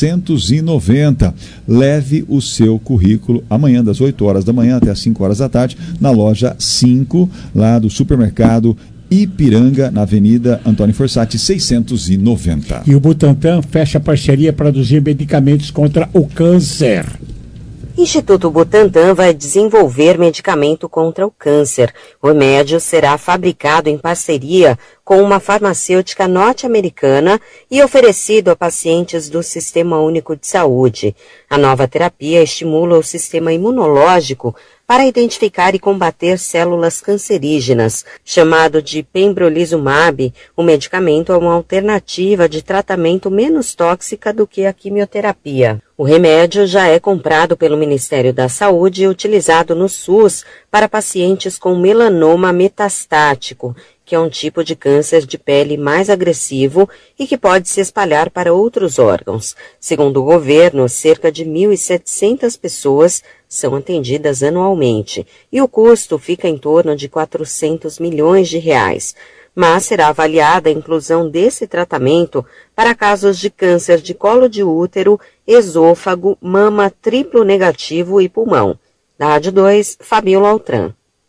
[SPEAKER 5] 690. Leve o seu currículo amanhã das 8 horas da manhã até as 5 horas da tarde na loja 5, lá do supermercado Ipiranga, na Avenida Antônio Forsatti 690.
[SPEAKER 4] E o Butantan fecha parceria para produzir medicamentos contra o câncer.
[SPEAKER 19] Instituto Butantan vai desenvolver medicamento contra o câncer. O remédio será fabricado em parceria com uma farmacêutica norte-americana e oferecido a pacientes do Sistema Único de Saúde. A nova terapia estimula o sistema imunológico para identificar e combater células cancerígenas. Chamado de pembrolizumab, o medicamento é uma alternativa de tratamento menos tóxica do que a quimioterapia. O remédio já é comprado pelo Ministério da Saúde e utilizado no SUS para pacientes com melanoma metastático, que é um tipo de câncer de pele mais agressivo e que pode se espalhar para outros órgãos. Segundo o governo, cerca de 1.700 pessoas são atendidas anualmente e o custo fica em torno de R$400 milhões. Mas será avaliada a inclusão desse tratamento para casos de câncer de colo de útero, esôfago, mama triplo negativo e pulmão. Da Rádio 2, Fabiola Altran.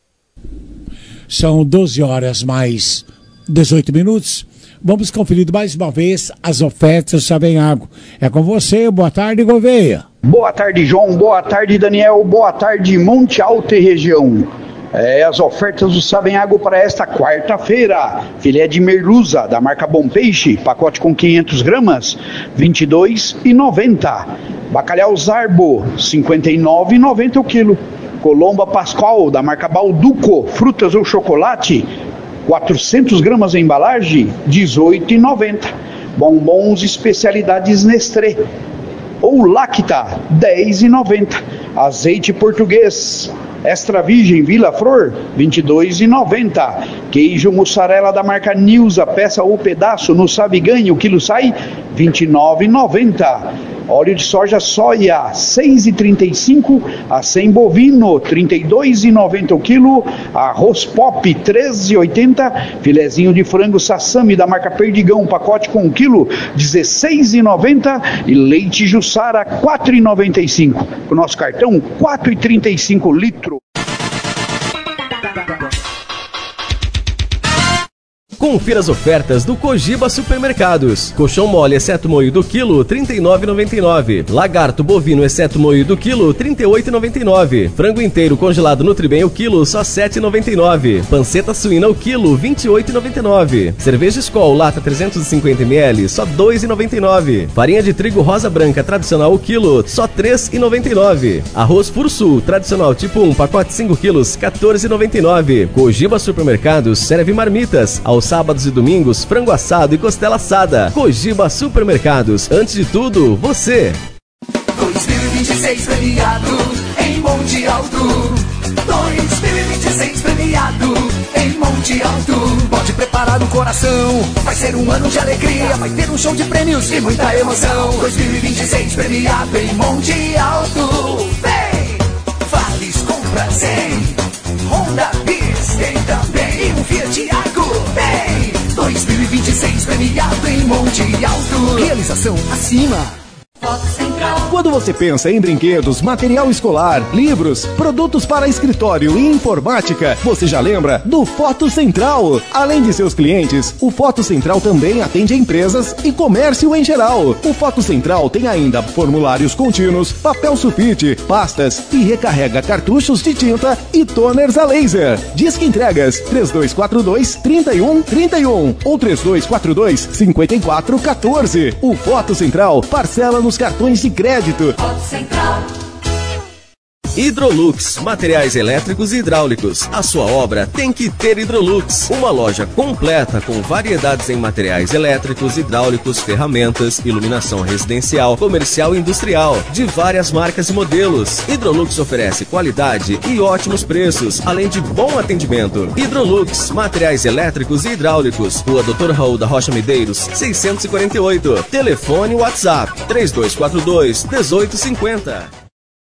[SPEAKER 4] São 12 horas mais 18 minutos. Vamos conferir mais uma vez as ofertas do Savenhago. É com você, boa tarde, Gouveia.
[SPEAKER 11] Boa tarde, João. Boa tarde, Daniel. Boa tarde, Monte Alto e região. As ofertas do Savenhago para esta quarta-feira: filé de merluza da marca Bom Peixe, pacote com 500 gramas, R$ 22,90. Bacalhau Zarbo, R$ 59,90 o quilo. Colomba Pascoal da marca Balduco, frutas ou chocolate, 400 gramas em embalagem, R$ 18,90. Bombons especialidades Nestlé ou Lacta, R$ 10,90. Azeite português extra virgem Vila Flor, R$ 22,90. Queijo mussarela da marca Nilza, peça ou pedaço no Sabe Ganha, o quilo sai R$ 29,90. Óleo de soja soia, R$ 6,35. Acém bovino, R$ 32,90 o quilo. Arroz pop, R$ 13,80. Filezinho de frango sassami da marca Perdigão, pacote com 1 quilo, R$ 16,90. E leite Jussara, R$ 4,95. O nosso cartão, R$ 4,35 litro.
[SPEAKER 9] Confira as ofertas do Cogiba Supermercados. Colchão mole exceto moído quilo, R$ 39,99. Lagarto bovino exceto moído quilo, R$ 38,99. Frango inteiro congelado Nutribem o quilo, só R$ 7,99. Panceta suína o quilo, R$ 28,99. Cerveja Skol lata 350ml, só R$ 2,99. Farinha de trigo rosa branca tradicional o quilo, só R$ 3,99. Arroz Fursul tradicional tipo 1, pacote 5 quilos, R$ 14,99. Cogiba Supermercados serve marmitas. Aos sábados e domingos, frango assado e costela assada. Cogiba Supermercados. Antes de tudo, você.
[SPEAKER 6] 2026 premiado em Monte Alto. 2026 premiado em Monte Alto. Pode preparar o coração. Vai ser um ano de alegria. Vai ter um show de prêmios e muita emoção. 2026 premiado em Monte Alto. Vem! Vales compras em Honda Bis. Tem também um Fiat Argo. Vem! 2026 premiado em Monte Alto. Realização acima.
[SPEAKER 21] Quando você pensa em brinquedos, material escolar, livros, produtos para escritório e informática, você já lembra do Foto Central. Além de seus clientes, o Foto Central também atende empresas e comércio em geral. O Foto Central tem ainda formulários contínuos, papel sulfite, pastas e recarrega cartuchos de tinta e toners a laser. Disque entregas 3242-3131 ou 3242-5414. O Foto Central parcela nos cartões de crédito.
[SPEAKER 9] Hidrolux, materiais elétricos e hidráulicos. A sua obra tem que ter Hidrolux. Uma loja completa com variedades em materiais elétricos, hidráulicos, ferramentas, iluminação residencial, comercial e industrial, de várias marcas e modelos. Hidrolux oferece qualidade e ótimos preços, além de bom atendimento. Hidrolux, materiais elétricos e hidráulicos. Rua Dr. Raul da Rocha Medeiros, 648. Telefone WhatsApp 3242-1850.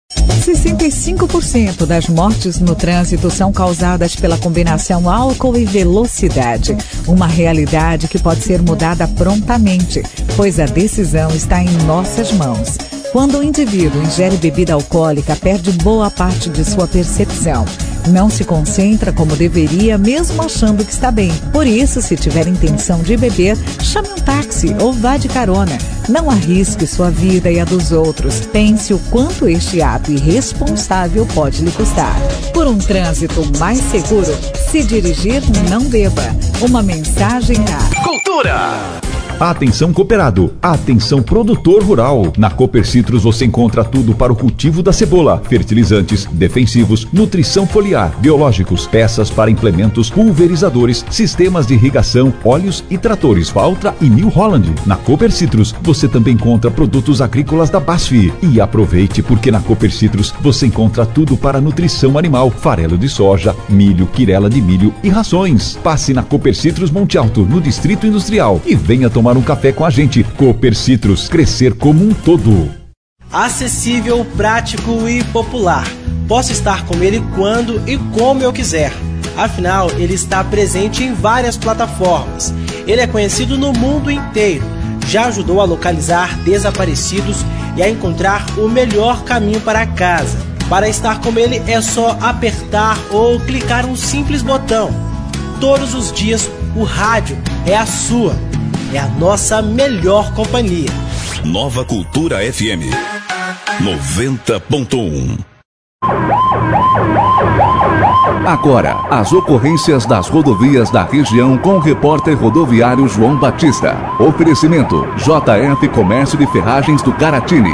[SPEAKER 22] 65% das mortes no trânsito são causadas pela combinação álcool e velocidade. Uma realidade que pode ser mudada prontamente, pois a decisão está em nossas mãos. Quando o indivíduo ingere bebida alcoólica, perde boa parte de sua percepção. Não se concentra como deveria, mesmo achando que está bem. Por isso, se tiver intenção de beber, chame um táxi ou vá de carona. Não arrisque sua vida e a dos outros. Pense o quanto este ato irresponsável pode lhe custar. Por um trânsito mais seguro, se dirigir, não beba. Uma mensagem da
[SPEAKER 7] Cultura. Atenção cooperado, atenção produtor rural. Na Cooper Citrus você encontra tudo para o cultivo da cebola: fertilizantes, defensivos, nutrição foliar, biológicos, peças para implementos, pulverizadores, sistemas de irrigação, óleos e tratores Valtra e New Holland. Na Cooper Citrus você também encontra produtos agrícolas da BASF. E aproveite, porque na Cooper Citrus você encontra tudo para nutrição animal: farelo de soja, milho, quirela de milho e rações. Passe na Cooper Citrus Monte Alto, no Distrito Industrial, e venha tomar um café com a gente. Cooper Citrus, crescer como um todo.
[SPEAKER 10] Acessível, prático e popular. Posso estar com ele quando e como eu quiser. Afinal, ele está presente em várias plataformas. Ele é conhecido no mundo inteiro. Já ajudou a localizar desaparecidos e a encontrar o melhor caminho para casa. Para estar com ele é só apertar ou clicar um simples botão. Todos os dias, o rádio é a sua. É a nossa melhor companhia.
[SPEAKER 1] Nova Cultura FM 90.1.
[SPEAKER 3] Agora, as ocorrências das rodovias da região com o repórter rodoviário João Batista. Oferecimento: JF Comércio de Ferragens do Caratini.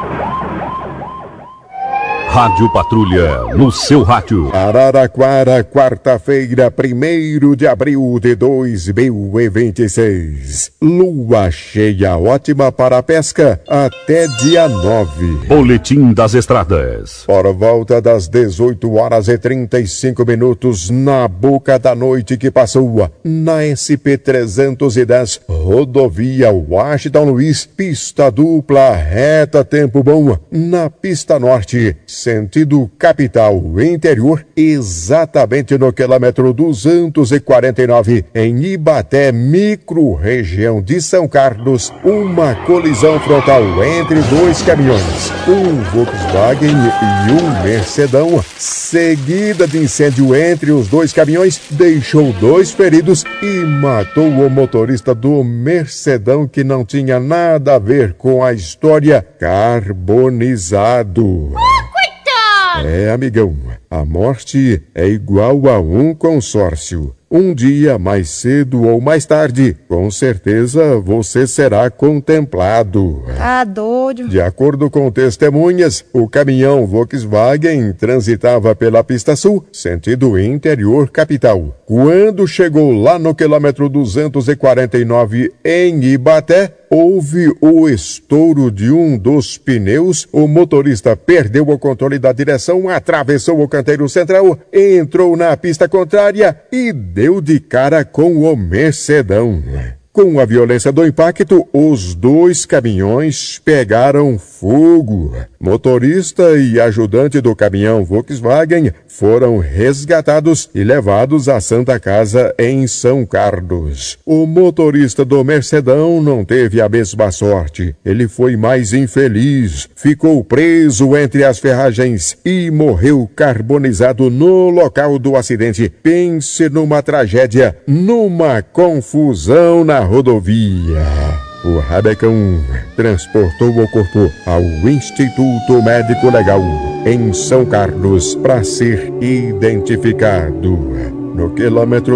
[SPEAKER 17] Rádio Patrulha, no seu rádio.
[SPEAKER 2] Araraquara, quarta-feira, 1º de abril de 2026. Lua cheia ótima para a pesca até dia 9.
[SPEAKER 17] Boletim das Estradas.
[SPEAKER 2] Por volta das 18h35, na boca da noite que passou, na SP-310, rodovia Washington Luiz, pista dupla, reta tempo bom, na pista norte, sentido capital interior, exatamente no quilômetro 249, em Ibaté, micro-região de São Carlos, uma colisão frontal entre dois caminhões, um Volkswagen e um Mercedão, seguida de incêndio entre os dois caminhões, deixou 2 feridos e matou o motorista do Mercedão, que não tinha nada a ver com a história, carbonizado. É, amigão, a morte é igual a um consórcio. Um dia, mais cedo ou mais tarde, com certeza você será contemplado.
[SPEAKER 12] Tá doido.
[SPEAKER 2] De acordo com testemunhas, o caminhão Volkswagen transitava pela pista sul, sentido interior capital. Quando chegou lá no quilômetro 249 em Ibaté, houve o estouro de um dos pneus, o motorista perdeu o controle da direção, atravessou o canteiro central, entrou na pista contrária e deu de cara com o Mercedão. Com a violência do impacto, os 2 caminhões pegaram fogo. Motorista e ajudante do caminhão Volkswagen foram resgatados e levados à Santa Casa em São Carlos. O motorista do Mercedão não teve a mesma sorte. Ele foi mais infeliz, ficou preso entre as ferragens e morreu carbonizado no local do acidente. Pense numa tragédia, numa confusão na rodovia. O Rabecão transportou o corpo ao Instituto Médico Legal em São Carlos para ser identificado. No quilômetro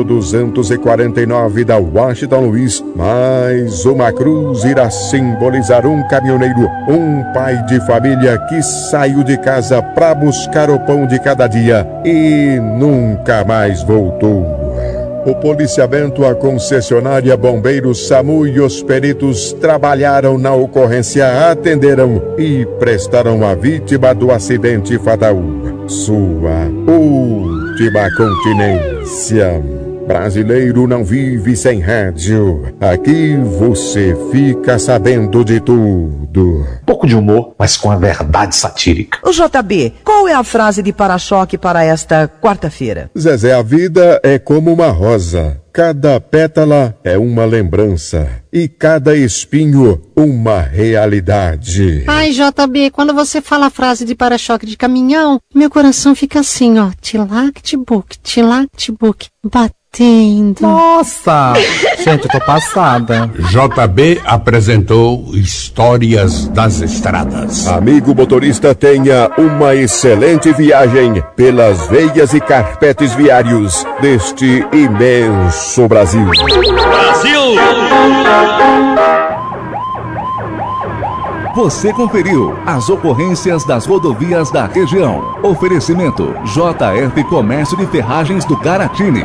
[SPEAKER 2] 249 da Washington Luiz, mais uma cruz irá simbolizar um caminhoneiro, um pai de família que saiu de casa para buscar o pão de cada dia e nunca mais voltou. O policiamento, a concessionária, bombeiros, SAMU e os peritos trabalharam na ocorrência, atenderam e prestaram à vítima do acidente fatal sua última continência. Brasileiro não vive sem rádio. Aqui você fica sabendo de tudo.
[SPEAKER 23] Pouco de humor, mas com a verdade satírica.
[SPEAKER 24] O JB, qual é a frase de para-choque para esta quarta-feira?
[SPEAKER 2] Zezé, a vida é como uma rosa. Cada pétala é uma lembrança e cada espinho uma realidade.
[SPEAKER 12] Ai, JB, quando você fala a frase de para-choque de caminhão, meu coração fica assim, ó. Tilac-tibuc, batendo.
[SPEAKER 25] Nossa! Gente, eu tô passada.
[SPEAKER 26] JB apresentou Histórias das Estradas.
[SPEAKER 2] Amigo motorista, tenha uma excelente viagem pelas veias e carpetes viários deste imenso Brasil.
[SPEAKER 3] Brasil! Você conferiu as ocorrências das rodovias da região. Oferecimento: JF Comércio de Ferragens do Caratini.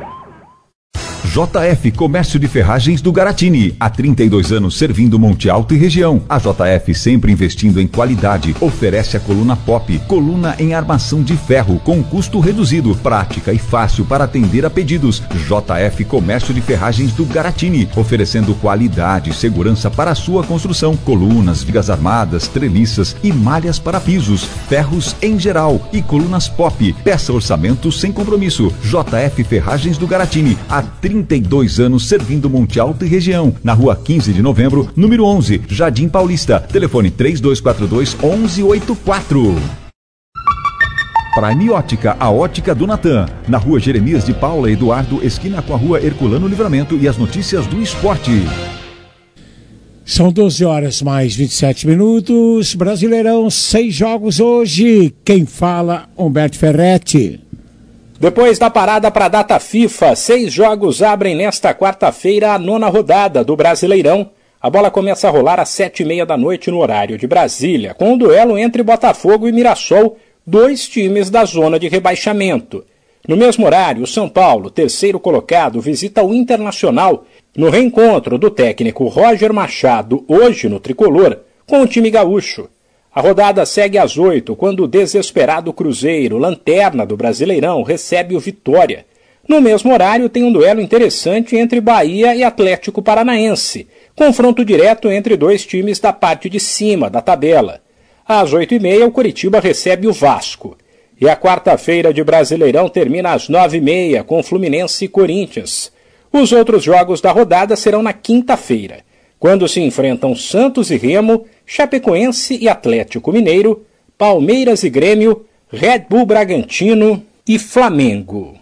[SPEAKER 3] JF Comércio de Ferragens do Garatini, há 32 anos servindo Monte Alto e região. A JF, sempre investindo em qualidade, oferece a coluna Pop, coluna em armação de ferro com custo reduzido, prática e fácil para atender a pedidos. JF Comércio de Ferragens do Garatini, oferecendo qualidade e segurança para a sua construção, colunas, vigas armadas, treliças e malhas para pisos, ferros em geral e colunas Pop. Peça orçamento sem compromisso. JF Ferragens do Garatini, há 32 anos servindo Monte Alto e região. Na rua 15 de novembro, número 11, Jardim Paulista. Telefone 3242-1184. Prime Ótica, a ótica do Natan. Na rua Jeremias de Paula Eduardo, esquina com a rua Herculano Livramento. E as notícias do esporte.
[SPEAKER 4] São 12 horas mais 27 minutos. Brasileirão, 6 jogos hoje. Quem fala, Humberto Ferretti.
[SPEAKER 8] Depois da parada para a data FIFA, 6 jogos abrem nesta quarta-feira a 9ª rodada do Brasileirão. A bola começa a rolar às 7h30 da noite no horário de Brasília, com um duelo entre Botafogo e Mirassol, 2 times da zona de rebaixamento. No mesmo horário, o São Paulo, terceiro colocado, visita o Internacional no reencontro do técnico Roger Machado, hoje no Tricolor, com o time gaúcho. A rodada segue às 8, quando o desesperado Cruzeiro, lanterna do Brasileirão, recebe o Vitória. No mesmo horário, tem um duelo interessante entre Bahia e Atlético Paranaense, confronto direto entre 2 times da parte de cima da tabela. Às 8h30, o Coritiba recebe o Vasco. E a quarta-feira de Brasileirão termina às 9h30, com Fluminense e Corinthians. Os outros jogos da rodada serão na quinta-feira, quando se enfrentam Santos e Remo, Chapecoense e Atlético Mineiro, Palmeiras e Grêmio, Red Bull Bragantino e Flamengo.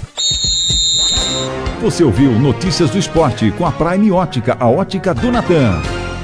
[SPEAKER 3] Você ouviu Notícias do Esporte com a Prime Ótica, a ótica do Natan.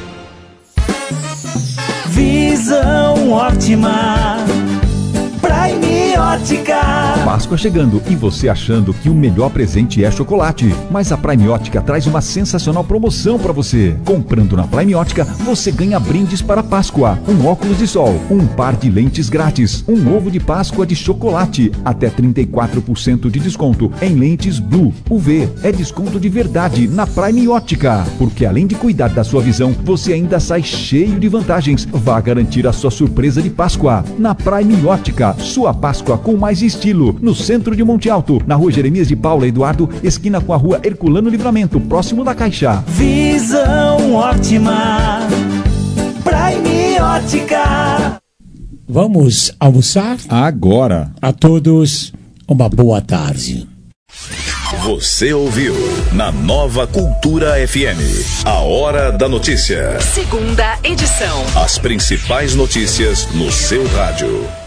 [SPEAKER 6] Visão ótima, Prime Ótica.
[SPEAKER 3] Páscoa chegando e você achando que o melhor presente é chocolate. Mas a Prime Ótica traz uma sensacional promoção para você. Comprando na Prime Ótica, você ganha brindes para Páscoa. Um óculos de sol, um par de lentes grátis, um ovo de Páscoa de chocolate. Até 34% de desconto em lentes Blue UV. É desconto de verdade na Prime Ótica. Porque além de cuidar da sua visão, você ainda sai cheio de vantagens. Vá garantir a sua surpresa de Páscoa. Na Prime Ótica, sua Páscoa com mais estilo, no centro de Monte Alto, na rua Jeremias de Paula Eduardo, esquina com a rua Herculano Livramento, próximo da Caixa.
[SPEAKER 6] Visão ótima, Prime Ótica.
[SPEAKER 4] Vamos almoçar?
[SPEAKER 5] Agora.
[SPEAKER 4] A todos, uma boa tarde.
[SPEAKER 1] Você ouviu na Nova Cultura FM, a Hora da Notícia.
[SPEAKER 13] Segunda edição.
[SPEAKER 1] As principais notícias no seu rádio.